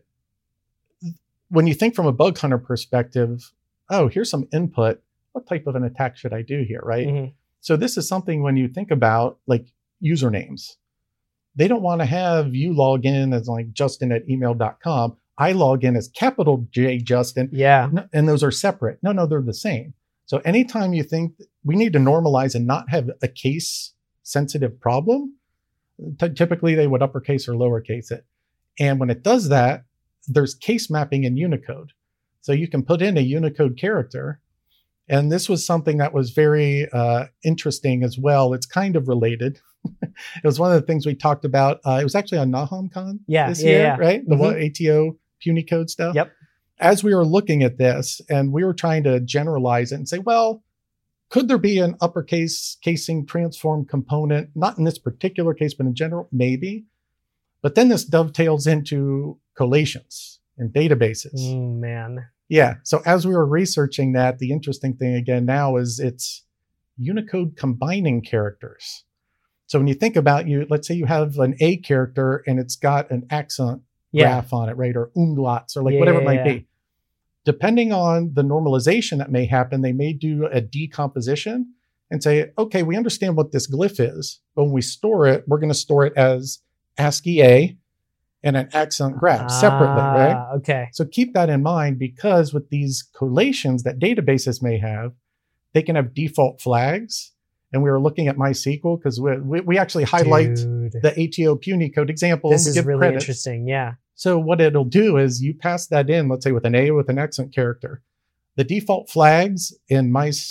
when you think from a bug hunter perspective, oh, here's some input. What type of an attack should I do here, right? Mhm. So this is something when you think about like usernames, they don't want to have you log in as like Justin at email dot com. I log in as capital J Justin, Yeah. no- and those are separate. No, no, they're the same. So anytime you think we need to normalize and not have a case sensitive problem, ty- typically they would uppercase or lowercase it. And when it does that, there's case mapping in Unicode. So you can put in a Unicode character. And this was something that was very uh, interesting as well. It's kind of related. It was one of the things we talked about. Uh, it was actually on NahumCon Yeah, this yeah, year, yeah. right? The Mhm. one A T O Punycode stuff. Yep. As we were looking at this and we were trying to generalize it and say, well, could there be an uppercase casing transform component? Not in this particular case, but in general, maybe. But then this dovetails into collations and databases. Mm, man. Yeah. So as we were researching that, the interesting thing again now is it's Unicode combining characters. So when you think about you, let's say you have an A character and it's got an accent Yeah. graph on it, right? Or umlauts or like Yeah, whatever it yeah, might yeah. be. Depending on the normalization that may happen, they may do a decomposition and say, okay, we understand what this glyph is, but when we store it, we're going to store it as ASCII A and an accent graph separately, right? Ah, okay. So keep that in mind because with these collations that databases may have, they can have default flags. And we were looking at MySQL because we, we, we actually highlight Dude. the A T O Punycode example. This and is give really credits. interesting. Yeah. So what it'll do is you pass that in, let's say with an A with an accent character. The default flags in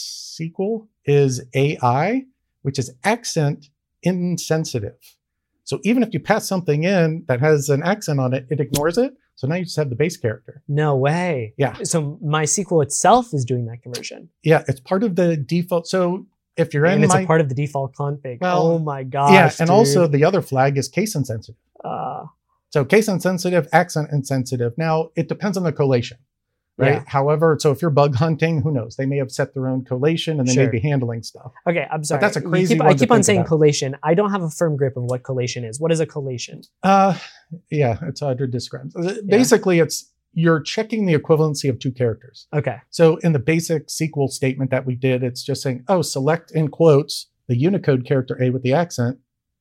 MySQL is A I, which is accent insensitive. So even if you pass something in that has an accent on it, it ignores it. So now you just have the base character. No way. Yeah. So MySQL itself is doing that conversion. Yeah, it's part of the default. So if you're And in it's my, a part of the default config. Well, oh my gosh. yeah, and dude. also the other flag is case insensitive. Uh, So case insensitive, accent insensitive. Now it depends on the collation, right? Yeah. However, so if you're bug hunting, who knows? They may have set their own collation and they Sure. may be handling stuff. okay, I'm sorry. that's a You crazy keep, one I to keep on think saying about. collation. I don't have a firm grip of what collation is. What is a collation? Uh, yeah, it's hard to describe. Basically, it's you're checking the equivalency of two characters. Okay. So in the basic S Q L statement that we did, it's just saying, oh, select in quotes the Unicode character A with the accent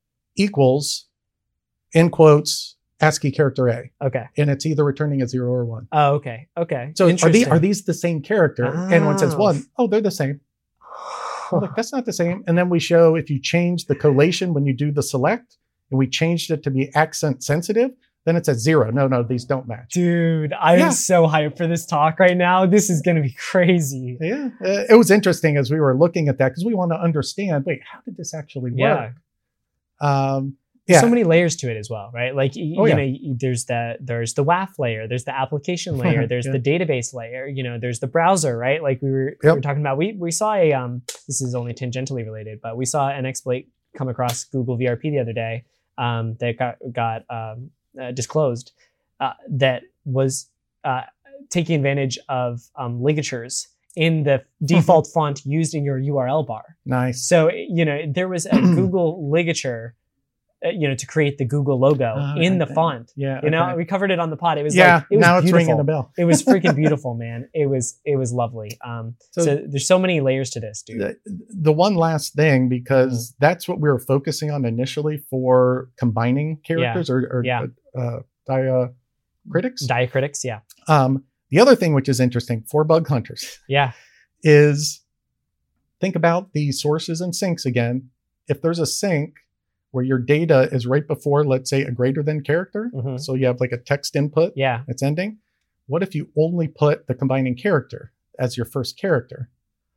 equals in quotes ASCII character A, Okay. and it's either returning a zero or one. Oh, okay. Okay. So are these Interesting. are these the same character? And when it says Oh. one, oh, they're the same. I'm like, that's not the same. And then we show if you change the collation when you do the select, and we changed it to be accent sensitive, then it says zero. No, no, these don't match. Dude, I Yeah. am so hyped for this talk right now. This is going to be crazy. Yeah, uh, it was interesting as we were looking at that because we want to understand. Wait, how did this actually work? Yeah. Um, yeah. So many layers to it as well, right? Like, y- Oh, you yeah. know, y- there's the there's the W A F layer, there's the application layer, there's Yeah. the database layer, you know, there's the browser, right? Like we were, we Yep. were talking about. We we saw a um. This is only tangentially related, but we saw an exploit come across Google V R P the other day um, that got got um, uh, disclosed uh, that was uh, taking advantage of um, ligatures in the default font used in your U R L bar. Nice. So, you know, there was a Google ligature, uh, you know, to create the Google logo Ah, in the okay. font. Yeah. You know, okay. we covered it on the pod. It was yeah. like, it was now it's beautiful. ringing a bell. It was freaking beautiful, man. It was, it was lovely. Um, so, So- there's so many layers to this, dude. The, the one last thing, because Mm. that's what we were focusing on initially for combining characters or, or Yeah. uh, diacritics. Diacritics, yeah. Um, the other thing which is interesting for bug hunters Yeah. is think about the sources and sinks again. If there's a sink where your data is right before, let's say, a greater than character, Mhm. so you have like a text input Yeah. that's ending, what if you only put the combining character as your first character?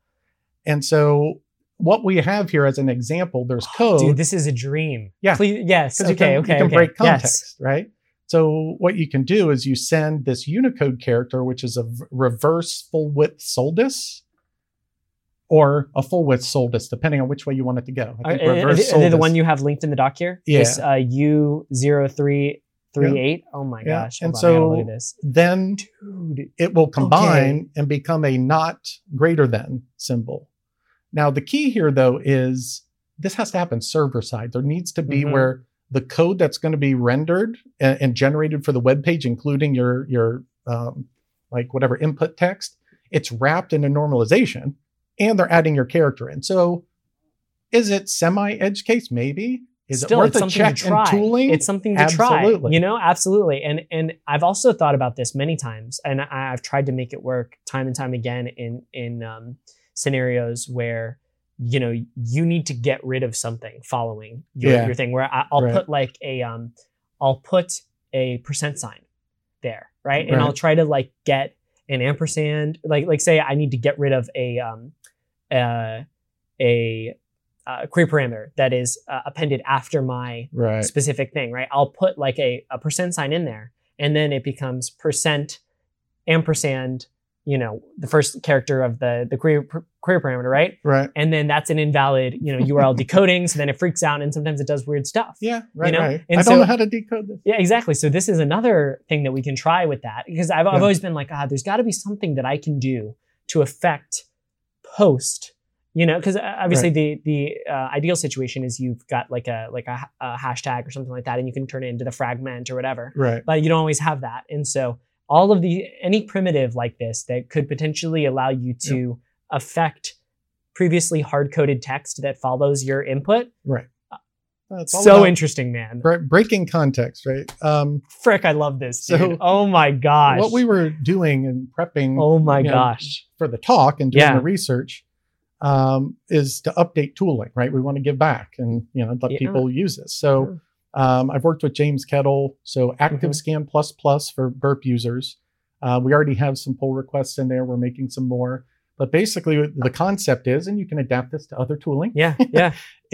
And so what we have here as an example, there's code. Dude, this is a dream. Yeah. Please, yes. Because Okay. you can, okay. you can okay. break Yes. context, right? So what you can do is you send this Unicode character, which is a v- reverse full width soldis, or a full width SOLDIS, depending on which way you want it to go. I think Are, are, reverse are they the SOLDIS- one you have linked in the doc here? Yeah. This uh, U zero three three eight. Oh my Yeah. gosh. And Hold on, I gotta so look at this. then Dude. it will combine Okay. and become a not greater than symbol. Now, the key here, though, is this has to happen server side. There needs to be Mhm. where the code that's going to be rendered and, and generated for the web page, including your your um, like whatever input text, it's wrapped in a normalization, and they're adding your character in. So, is it semi-edge case? Maybe. Is Still, it worth it's a something check to try. and tooling? It's something to try. Absolutely. You know, absolutely. And and I've also thought about this many times, and I, I've tried to make it work time and time again in in um, scenarios where you know you need to get rid of something following your, Yeah. your thing. Where I, I'll Right. put like a um, I'll put a percent sign there, right? And Right. I'll try to like get an ampersand. Like like say I need to get rid of a um, uh, a uh, query parameter that is uh, appended after my Right. specific thing, right? I'll put like a, a percent sign in there, and then it becomes percent ampersand, you know, the first character of the the query, query parameter, right? Right. And then that's an invalid, you know, U R L decoding. So then it freaks out, and sometimes it does weird stuff. Yeah. Right. know? Right. And I don't so- know how to decode this. Yeah, exactly. So this is another thing that we can try with that, because I've, I've Yeah. always been like, ah, there's got to be something that I can do to affect post. You know, because obviously the the uh, ideal situation is you've got like a like a, a hashtag or something like that, and you can turn it into the fragment or whatever. Right. But you don't always have that, and so all of the any primitive like this that could potentially allow you to affect previously hard coded text that follows your input. Right. That's all So about interesting, man. bre- breaking context, right? Um, Frick, I love this. Dude. So, oh my gosh. what we were doing and prepping Oh my you know, gosh. for the talk and doing Yeah. the research um, is to update tooling, right? We want to give back and you know let Yeah. people use this. So um, I've worked with James Kettle. So ActiveScan plus plus for burp users. Uh, we already have some pull requests in there. We're making some more. But basically, the concept is, and you can adapt this to other tooling, Yeah, yeah.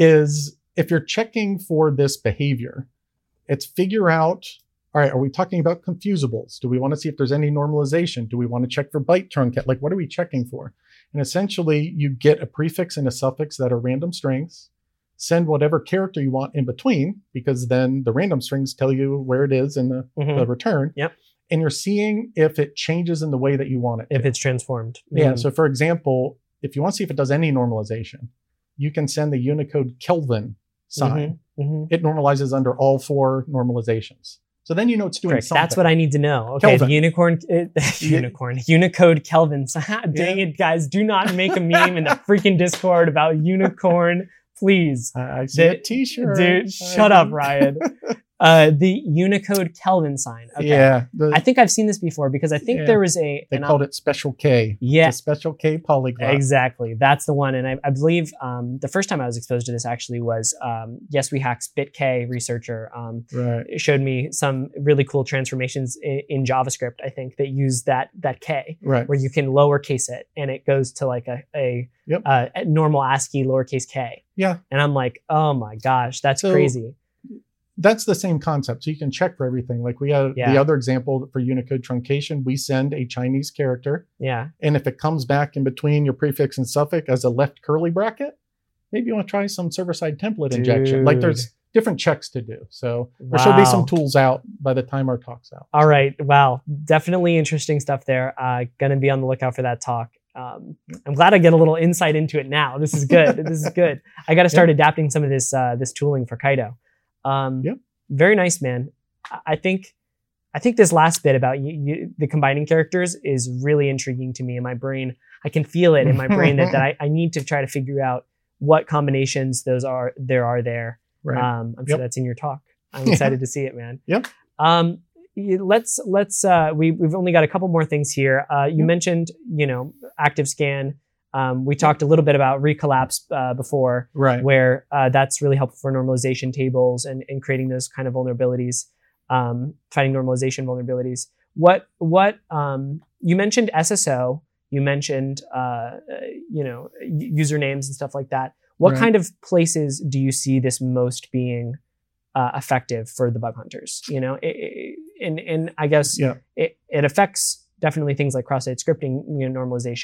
is if you're checking for this behavior, it's figure out, all right, are we talking about confusables? Do we want to see if there's any normalization? Do we want to check for byte truncat? Like, what are we checking for? And essentially, you get a prefix and a suffix that are random strings, send whatever character you want in between, because then the random strings tell you where it is in the, Mhm. the return. Yep. And you're seeing if it changes in the way that you want it If to. it's transformed. Yeah. Mm. So, for example, if you want to see if it does any normalization, you can send the Unicode Kelvin sign. Mhm, mhm. It normalizes under all four normalizations. So then you know it's doing Correct. something. That's what I need to know. Okay, Kelvin. the unicorn, uh, unicorn, Unicode Kelvin. Dang Yeah. it, guys! Do not make a meme in the freaking Discord about unicorn, please. I I see The- a T-shirt. Dude, shut up, Ryan. Uh, the Unicode Kelvin sign. Okay. Yeah, the, I think I've seen this before because I think Yeah. there was a. they an called it Special K. Yeah. It's a Special K polyglot. Exactly. That's the one. And I, I believe um, the first time I was exposed to this actually was um, Yes We Hack's BitK researcher um, Right. showed me some really cool transformations in, in JavaScript, I think, that use that that K, Right. where you can lowercase it and it goes to like a, a, Yep. uh, a normal ASCII lowercase K. Yeah. And I'm like, oh my gosh, that's So- crazy. That's the same concept. So you can check for everything. Like we had Yeah. the other example for Unicode truncation, we send a Chinese character. Yeah. And if it comes back in between your prefix and suffix as a left curly bracket, maybe you want to try some server-side template injection. Like there's different checks to do. So there should be some Wow. tools out by the time our talk's out. All right. Wow. Definitely interesting stuff there. Uh, gonna be on the lookout for that talk. Um, I'm glad I get a little insight into it now. This is good. This is good. I got to start adapting some of this uh, this tooling for Kaido. Um, Yep. Very nice, man. I- I think I think this last bit about you, you, the combining characters is really intriguing to me in my brain. I can feel it in my brain that, that I, I need to try to figure out what combinations those are there are there. Right. Um, I'm sure Yep. that's in your talk. I'm excited to see it, man. Yep. Um, y- let's let's uh, we we've only got a couple more things here. Uh, you Yep. mentioned you know ActiveScan. Um, we talked a little bit about recollapse uh, before, Right. where uh, that's really helpful for normalization tables and, and creating those kind of vulnerabilities, um, finding normalization vulnerabilities. What what um, you mentioned S S O, you mentioned uh, uh, you know u- usernames and stuff like that. What Right. kind of places do you see this most being uh, effective for the bug hunters? You know, it, it, and and I guess Yeah. it, it affects definitely things like cross-site scripting, you know, normalization.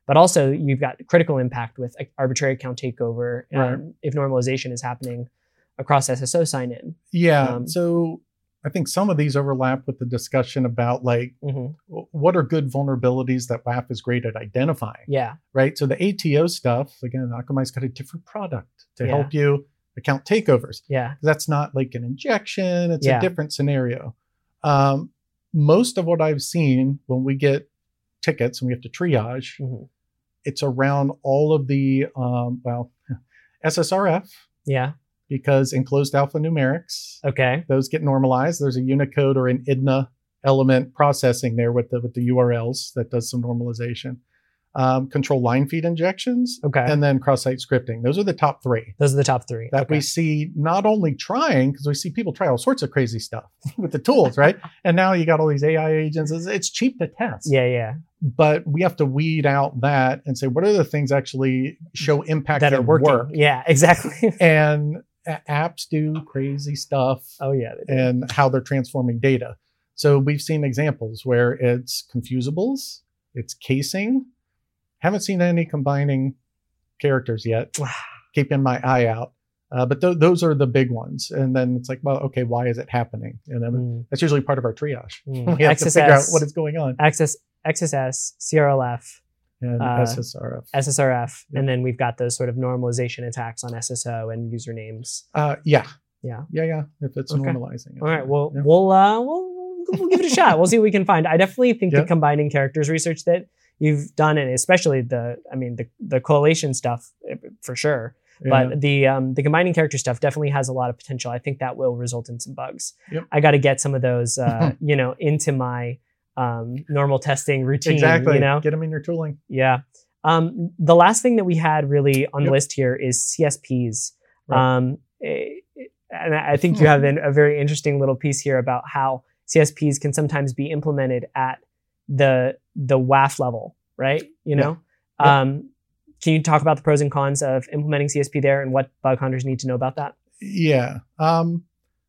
but also you've got critical impact with like, arbitrary account takeover um, Right. if normalization is happening across S S O sign-in. Yeah. Um, so I think some of these overlap with the discussion about like, Mhm. w- what are good vulnerabilities that W A F is great at identifying, Yeah, right? So the A T O stuff, again, Akamai's got a different product to Yeah. help you account takeovers. yeah, That's not like an injection. It's Yeah. a different scenario. Um, most of what I've seen when we get tickets and we have to triage, Mhm. it's around all of the, um, well, S S R F, yeah. because enclosed alphanumerics, Okay. those get normalized. There's a Unicode or an I D N A element processing there with the with the U R Ls that does some normalization. Um, control line feed injections, Okay. and then cross-site scripting. Those are the top three Those are the top three. that okay. we see not only trying, because we see people try all sorts of crazy stuff with the tools, right? And now you got all these A I agents. It's, it's cheap to test. Yeah, yeah. But we have to weed out that and say, what are the things actually show impact That are and working. work? Yeah, exactly. And a- apps do crazy stuff oh yeah. They do. and how they're transforming data. So we've seen examples where it's confusables, it's casing. Haven't seen any combining characters yet. Keeping my eye out. Uh, but th- those are the big ones. And then it's like, well, okay, why is it happening? And then Mm. that's usually part of our triage. Mm. We have X S S, to figure out what is going on. Access, X S S, C R L F, And uh, S S R F. S S R F, Yeah. and then we've got those sort of normalization attacks on S S O and usernames. Uh, yeah. Yeah. Yeah, yeah. If it's Okay. normalizing it. All right. Well, Yeah. we'll uh, we'll we'll give it a shot. We'll see what we can find. I definitely think Yeah. the combining characters research that you've done, and especially the, I mean, the the collation stuff eh, for sure. Yeah. But the um, the combining character stuff definitely has a lot of potential. I think that will result in some bugs. Yep. I got to get some of those, uh, you know, into my um, normal testing routine. exactly. You know, Get them in your tooling. yeah. Um, the last thing that we had really on the Yep. list here is C S Ps. Right. Um, eh, and I I think you have an, a very interesting little piece here about how C S Ps can sometimes be implemented at the the W A F level, right? You know, Yep. um, can you talk about the pros and cons of implementing C S P there and what bug hunters need to know about that? Yeah. Um,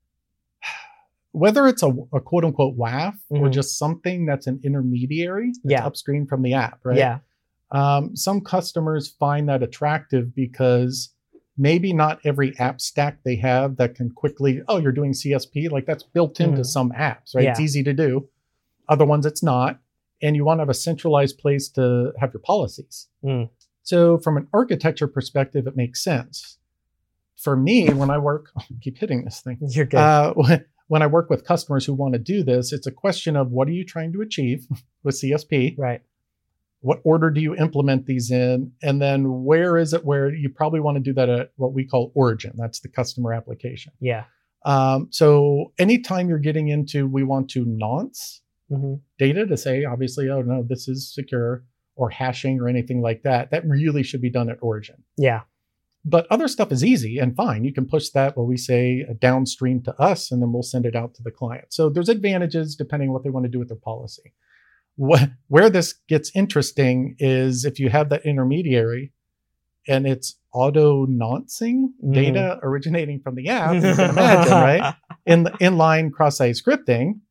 whether it's a, a quote unquote W A F or Mhm. just something that's an intermediary that's Yeah. upstream from the app, right? Yeah. Um, some customers find that attractive because maybe not every app stack they have that can quickly, oh, you're doing C S P, like that's built into Mhm. some apps, right? It's Yeah. easy to do. Other ones it's not. And you want to have a centralized place to have your policies. Mm. So from an architecture perspective, it makes sense. For me, when I work, I keep hitting this thing. You're good. Uh, when, when I work with customers who want to do this, it's a question of what are you trying to achieve with C S P? right. What order do you implement these in? And then where is it where you probably want to do that at what we call origin? That's the customer application. Yeah. Um, so anytime you're getting into, we want to nonce hmm data to say, obviously, oh no, this is secure, or hashing or anything like that, that really should be done at origin. Yeah. But other stuff is easy and fine. You can push that, what we say, uh, downstream to us, and then we'll send it out to the client. So there's advantages depending on what they want to do with their policy. What, where this gets interesting is if you have that intermediary and it's auto-noncing Mhm. data originating from the app, you can imagine, right? In the inline cross-site scripting.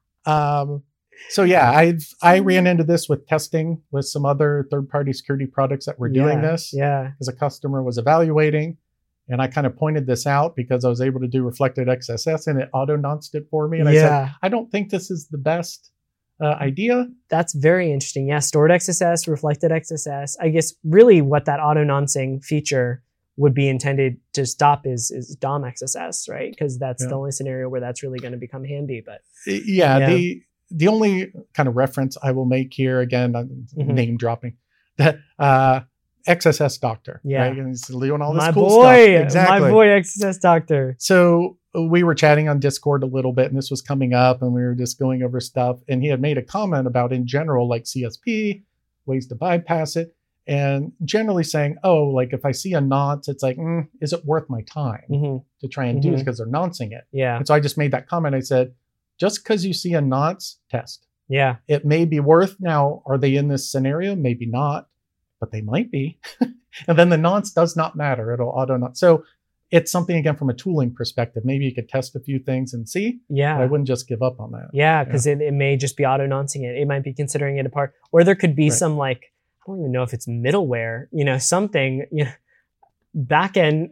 Um, so yeah, I've I ran into this with testing with some other third-party security products that were doing Yeah. this Yeah. because a customer was evaluating, and I kind of pointed this out because I was able to do reflected X S S and it auto-nonced it for me. And I said, yeah. I don't think this is the best uh, idea. That's very interesting. Yeah, stored X S S, reflected X S S. I guess really what that auto-noncing feature would be intended to stop is is D O M X S S, right? Because that's Yeah. the only scenario where that's really going to become handy. But Yeah, Yeah. the the only kind of reference I will make here, again, I'm Mhm. name dropping, that uh, X S S Doctor. Yeah. Right? And he's doing all this my cool boy, stuff. Exactly. my boy, X S S Doctor. So we were chatting on Discord a little bit, and this was coming up, and we were just going over stuff. And he had made a comment about, in general, like C S P, ways to bypass it, and generally saying, oh, like if I see a nonce, it's like, mm, is it worth my time hmm to try and do Mhm. this because they're noncing it? Yeah, And so I just made that comment. I said, just because you see a nonce, test. yeah, It may be worth. Now, are they in this scenario? Maybe not, but they might be. And then the nonce does not matter. It'll auto nonce. So it's something, again, from a tooling perspective. Maybe you could test a few things and see, yeah. but I wouldn't just give up on that. Yeah, because it, it may just be auto-noncing it. It might be considering it apart. Or there could be Right. some like, I don't even know if it's middleware, you know, something, you know, back end,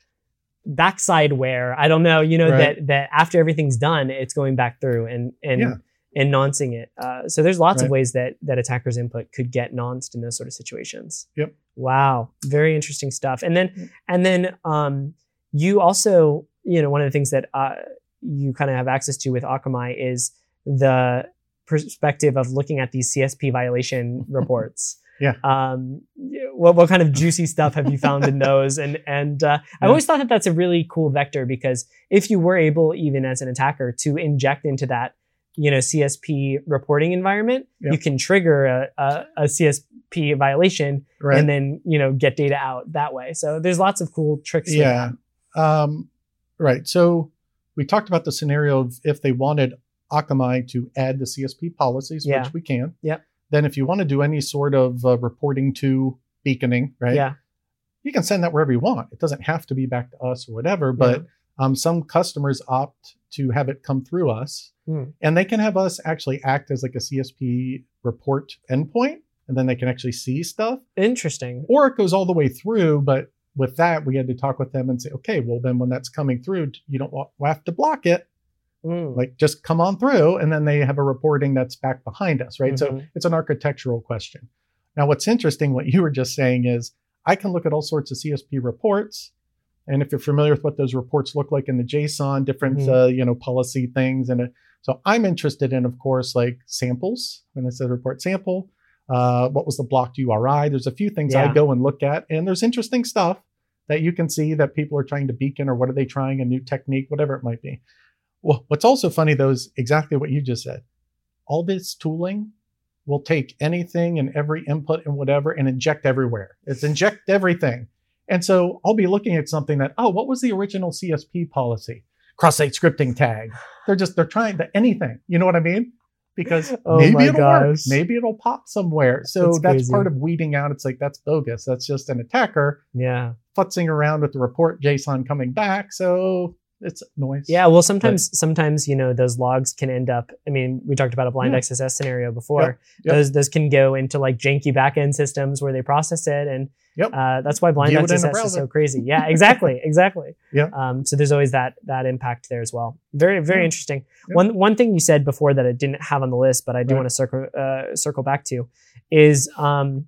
backsideWare. I don't know, you know, Right. that that after everything's done, it's going back through and and Yeah. and noncing it. Uh, so there's lots of Right. ways that that attackers' input could get nonced in those sort of situations. Yep. Wow, very interesting stuff. And then Yep. and then um, you also, you know, one of the things that uh, you kind of have access to with Akamai is the perspective of looking at these C S P violation reports. Yeah. Um, what what kind of juicy stuff have you found in those? And and uh, I Yeah. always thought that that's a really cool vector, because if you were able, even as an attacker, to inject into that, you know, C S P reporting environment, Yeah. you can trigger a, a, a C S P violation Right. and then, you know, get data out that way. So there's lots of cool tricks. with Yeah. that. Um, right. So we talked about the scenario of if they wanted Akamai to add the C S P policies, Yeah. which we can. Yep. Then if you want to do any sort of uh, reporting to beaconing, right? Yeah. You can send that wherever you want. It doesn't have to be back to us or whatever, but um, some customers opt to have it come through us. Hmm. And they can have us actually act as like a C S P report endpoint, and then they can actually see stuff. Interesting. Or it goes all the way through, but with that, we had to talk with them and say, okay, well, then when that's coming through, you don't wa- have to block it. Mm. Like, just come on through, and then they have a reporting that's back behind us, right? So Mhm. it's an architectural question. Now, what's interesting, what you were just saying is, I can look at all sorts of C S P reports, and if you're familiar with what those reports look like in the JSON, different, Mhm. uh, you know, policy things, and uh, so I'm interested in, of course, like samples. When it says report sample, uh, what was the blocked U R I? There's a few things I Yeah. go and look at, and there's interesting stuff that you can see that people are trying to beacon, or what are they trying, a new technique, whatever it might be. Well, what's also funny, though, is exactly what you just said. All this tooling will take anything and every input and whatever and inject everywhere. It's inject everything. And so I'll be looking at something that, oh, what was the original C S P policy? Cross-site scripting tag. They're just, they're trying to anything. You know what I mean? Because Oh maybe my it'll work. gosh. Maybe it'll pop somewhere. So That's that's, crazy. part of weeding out. It's like, that's bogus. That's just an attacker Yeah. futzing around with the report JSON coming back. So it's noise. Yeah, well, sometimes, sometimes you know, those logs can end up. I mean, we talked about a blind Yeah. X S S scenario before. Yep, yep. Those those can go into like janky backend systems where they process it, and Yep. uh, that's why blind View it X S in a S is browser. so crazy. Yeah, exactly, exactly. Yeah. Um, so there's always that that impact there as well. Very very Yeah. interesting. Yeah. One one thing you said before that I didn't have on the list, but I do Right. want to circle uh, circle back to, is um,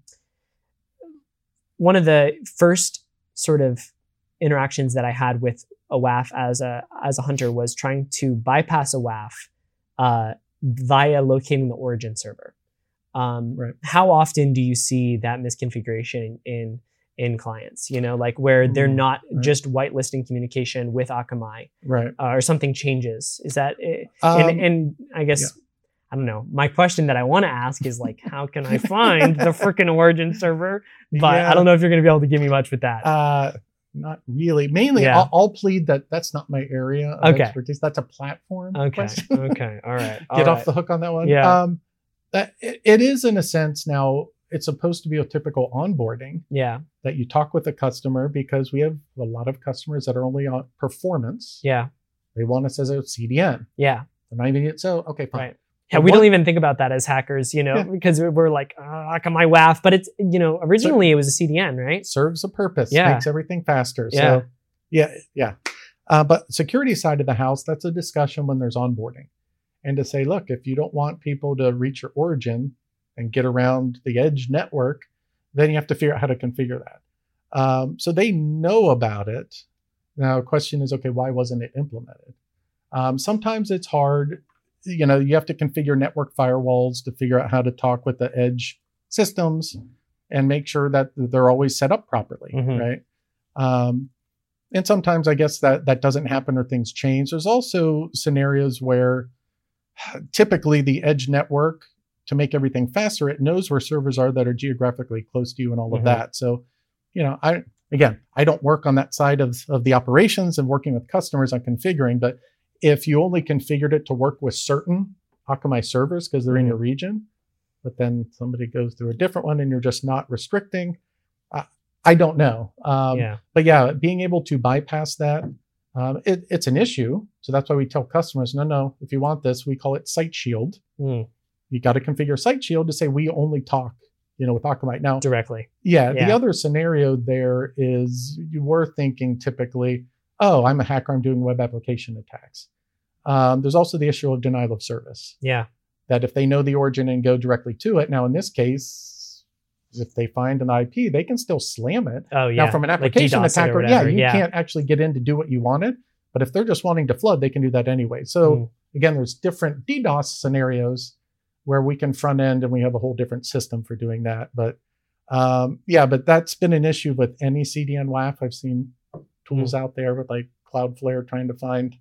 one of the first sort of interactions that I had with a W A F as a as a hunter was trying to bypass a W A F uh, via locating the origin server. Um, Right. How often do you see that misconfiguration in in clients? You know, like where they're Mm, not right. just whitelisting communication with Akamai, Right. uh, or something changes. Is that it? Um, and, and I guess. yeah. I don't know. My question that I want to ask is like, how can I find the freaking origin server? But Yeah. I don't know if you're going to be able to give me much with that. Uh, not really. Mainly, Yeah. I'll, I'll plead that that's not my area of Okay. expertise. That's a platform Okay. question. Okay. All right. All Get right. off the hook on that one. Yeah. Um, that it, it is in a sense now. It's supposed to be a typical onboarding Yeah. that you talk with the customer, because we have a lot of customers that are only on performance. Yeah. They want us as a C D N. Yeah. They're not even yet. So okay, fine. Right. Yeah, But we what- don't even think about that as hackers, you know, Yeah. because we're like, oh, Akamai W A F, but it's, you know, originally it was a C D N, right? Serves a purpose. Yeah. Makes everything faster. Yeah. So yeah, yeah. Uh, but security side of the house, that's a discussion when there's onboarding, and to say, look, if you don't want people to reach your origin and get around the edge network, then you have to figure out how to configure that. Um, so they know about it. Now, the question is, okay, why wasn't it implemented? Um, sometimes it's hard. You know, you have to configure network firewalls to figure out how to talk with the edge systems and make sure that they're always set up properly, Mhm. right? Um, and sometimes I guess that that doesn't happen, or things change. There's also scenarios where typically the edge network, to make everything faster, it knows where servers are that are geographically close to you and all of Mhm. that. So, you know, I again, I don't work on that side of, of the operations and working with customers on configuring, but if you only configured it to work with certain Akamai servers because they're in your region, but then somebody goes through a different one and you're just not restricting, I, I don't know. Um, Yeah. But yeah, being able to bypass that, um, it, it's an issue. So that's why we tell customers, no, no, if you want this, we call it Site Shield. Mm. You got to configure Site Shield to say we only talk, you know, with Akamai. Now, directly. yeah, Yeah. the other scenario there is you were thinking typically, oh, I'm a hacker, I'm doing web application attacks. Um, there's also the issue of denial of service. Yeah. That if they know the origin and go directly to it, now in this case, if they find an I P, they can still slam it. Oh, yeah. Now, from an Like application DDoS it or attacker, yeah, whatever, you yeah. can't actually get in to do what you wanted. But if they're just wanting to flood, they can do that anyway. So Mm. again, there's different DDoS scenarios where we can front end, and we have a whole different system for doing that. But um, yeah, but that's been an issue with any C D N W A F. I've seen tools out there with like Cloudflare trying to find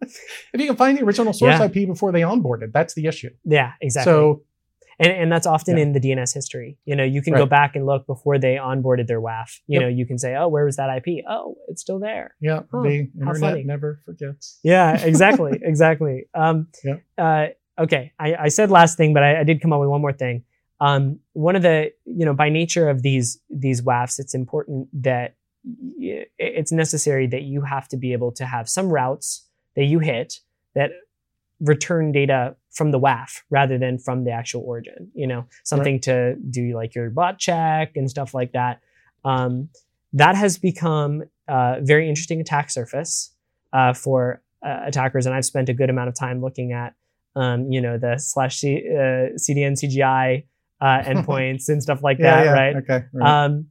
if you can find the original source Yeah. I P before they onboarded, that's the issue. Yeah, exactly. So And, and that's often Yeah. in the D N S history. You know, you can go Right. back and look before they onboarded their W A F. You Yep. know, you can say, oh, where was that I P? Oh, it's still there. yeah, Huh, the how internet funny. never forgets. Yeah, exactly. exactly. Um, Yeah. uh, okay. I, I said last thing, but I, I did come up with one more thing. Um, one of the, you know, by nature of these, these W A Fs, it's important that y- it's necessary that you have to be able to have some routes that you hit that return data from the W A F rather than from the actual origin, you know, something to do like your bot check and stuff like that. Um, that has become a very interesting attack surface uh, for uh, attackers. And I've spent a good amount of time looking at, um, you know, the slash C, uh, C D N C G I uh, endpoints and stuff like Yeah, that, yeah, right? Okay. Right. Um,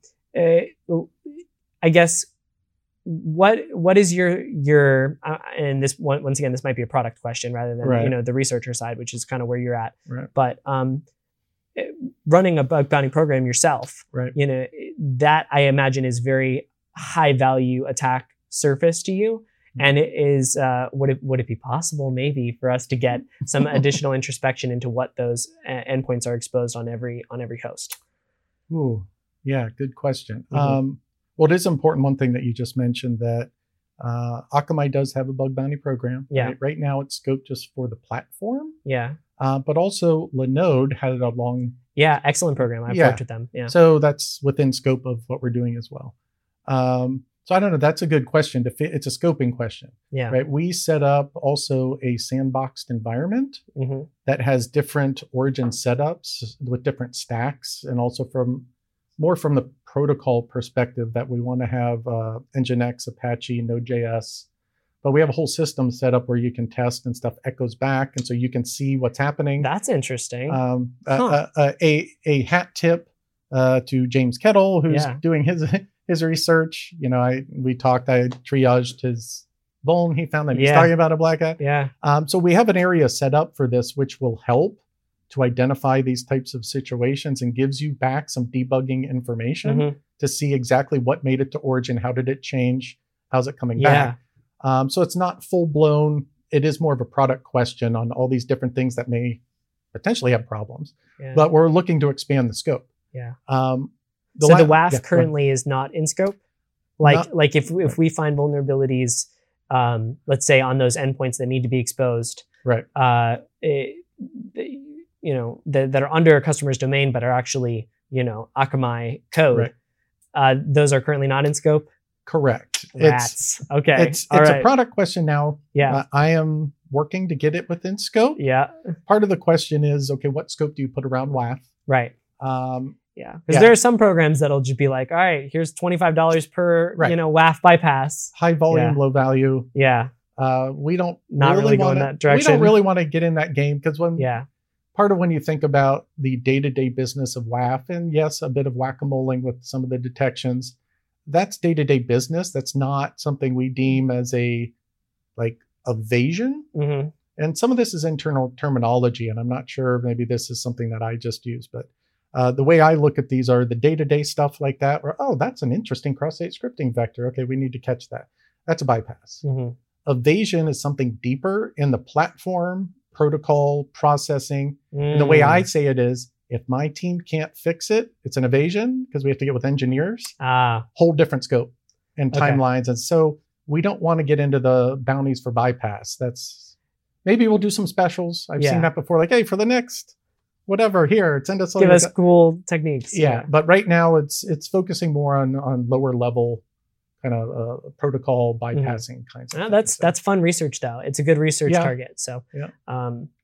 uh, I guess what what is your your uh, and this one, once again, this might be a product question rather than Right. you know the researcher side, which is kind of where you're at. Right. But um, eh, running a bug bounty program yourself, Right. you know, that I imagine is very high value attack surface to you. Mm-hmm. And it is, uh, would it would it be possible maybe for us to get some additional introspection into what those uh, endpoints are exposed on every on every host? Ooh, yeah, good question. Mhm. Um, well, it is important, one thing that you just mentioned, that uh, Akamai does have a bug bounty program. Yeah. Right, right now, it's scoped just for the platform, Yeah, uh, but also Linode had it along. yeah, excellent program. I've Yeah. worked with them. Yeah, So that's within scope of what we're doing as well. Um, so I don't know. That's a good question. To fit, it's a scoping question, yeah. right? We set up also a sandboxed environment hmm that has different origin setups with different stacks, and also from more from the protocol perspective that we want to have uh, Nginx, Apache, Node.js. But we have a whole system set up where you can test and stuff echoes back, and so you can see what's happening. That's interesting. Um, Huh. uh, uh, a a hat tip uh, to James Kettle, who's Yeah. doing his his research. You know, I we talked. I triaged his vuln. He found that he's Yeah. talking about a black hat. yeah, Um, so we have an area set up for this, which will help to identify these types of situations and gives you back some debugging information Mhm. to see exactly what made it to origin, how did it change, how's it coming yeah, back. Um, so it's not full blown. It is more of a product question on all these different things that may potentially have problems. yeah. But we're looking to expand the scope. Yeah. Um, so la- the W A F yeah, go ahead. currently is not in scope. Like Not- like if if we find vulnerabilities, um, let's say on those endpoints that need to be exposed, Right. uh, it, they- you know, that, that are under a customer's domain but are actually you know Akamai code. Right. Uh, those are currently not in scope. Correct. It's Rats. okay. it's All it's right. a product question now. Yeah. Uh, I am working to get it within scope. yeah. Part of the question is, okay, what scope do you put around W A F? Right. Um, Yeah. Because Yeah. there are some programs that'll just be like, all right, here's twenty-five dollars per Right. you know W A F bypass. high volume, Yeah. low value. Yeah. Uh, we don't Not really go in wanna, that direction. We don't really want to get in that game because when Yeah. part of when you think about the day-to-day business of W A F, and yes, a bit of whack-a-moling with some of the detections, that's day-to-day business. That's not something we deem as a like evasion. hmm And some of this is internal terminology, and I'm not sure, maybe this is something that I just use, but uh, the way I look at these are the day-to-day stuff like that, where, oh, that's an interesting cross-site scripting vector. Okay, we need to catch that. That's a bypass. hmm Evasion is something deeper in the platform, protocol, processing. Mm. And the way I say it is, if my team can't fix it, it's an evasion because we have to get with engineers, ah whole different scope and Okay. timelines. And so we don't want to get into the bounties for bypass. That's maybe we'll do some specials. I've Yeah. seen that before. Like, hey, for the next whatever, here, send us all give your us de- cool techniques. yeah. But right now it's it's focusing more on on lower level kind of uh, protocol bypassing kinds of Ah, things. that's So- that's fun research though. It's a good research Yeah. target. So Yeah. um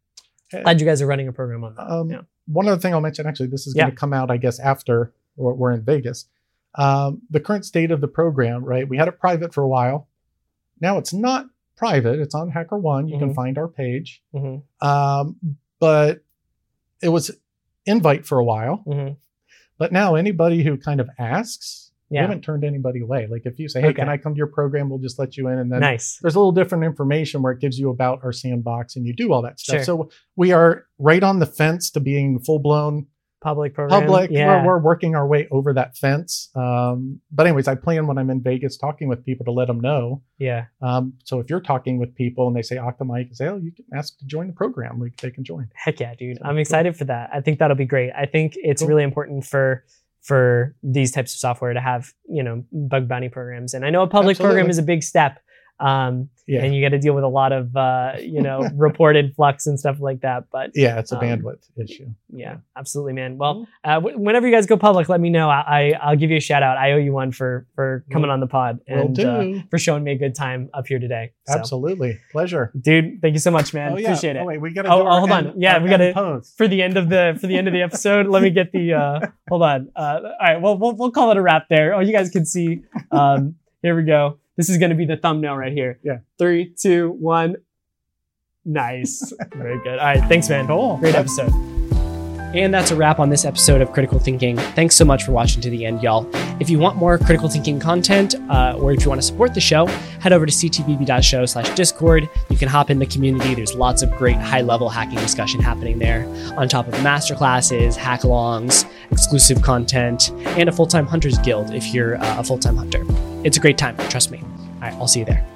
Glad you guys are running a program on that. Um, yeah. One other thing I'll mention, actually, this is Yeah. going to come out, I guess, after we're we're in Vegas. Um, the current state of the program, right? We had it private for a while. Now it's not private. It's on HackerOne. You Mhm. can find our page. Mhm. Um, but it was invite for a while. Mhm. But now anybody who kind of asks, we Yeah. haven't turned anybody away. Like if you say, hey, Okay. can I come to your program? We'll just let you in. And then Nice. there's a little different information where it gives you about our sandbox and you do all that stuff. Sure. So we are right on the fence to being full blown Public program. public. Yeah. We're, we're working our way over that fence. Um, but anyways, I plan when I'm in Vegas talking with people to let them know. yeah. Um, so if you're talking with people and they say Octomike, you say, oh, you can ask to join the program. Like they can join. Heck yeah, dude. So, I'm cool. excited for that. I think that'll be great. I think it's Cool. really important for for these types of software to have, you know, bug bounty programs. And I know a public program Absolutely. is a big step. Um, Yeah. and you got to deal with a lot of, uh, you know, reported flux and stuff like that. But Yeah, it's a Um, bandwidth issue. yeah, absolutely, man. Well, uh, w- whenever you guys go public, let me know. I, I I'll give you a shout out. I owe you one for for coming Will- on the pod Will and do. uh, for showing me a good time up here today. So, Absolutely. Pleasure. dude, thank you so much, man. Oh, yeah. Appreciate it. Oh, wait, we gotta Oh, do our hold on. end- Yeah, our we gotta- end pose. For the end of the for the end of the episode, let me get the. Uh, hold on. Uh, all right, well, we'll we'll call it a wrap there. Oh, you guys can see. Um, here we go. This is going to be the thumbnail right here. Yeah. Three, two, one. Nice. Very good. All right. Thanks, man. Cool. Great episode. And that's a wrap on this episode of Critical Thinking. Thanks so much for watching to the end, y'all. If you want more Critical Thinking content, uh, or if you want to support the show, head over to c t b b dot show slash discord. You can hop in the community. There's lots of great high-level hacking discussion happening there, on top of masterclasses, hack-alongs, exclusive content, and a full-time Hunters Guild if you're uh, a full-time hunter. It's a great time, trust me. All right, I'll see you there.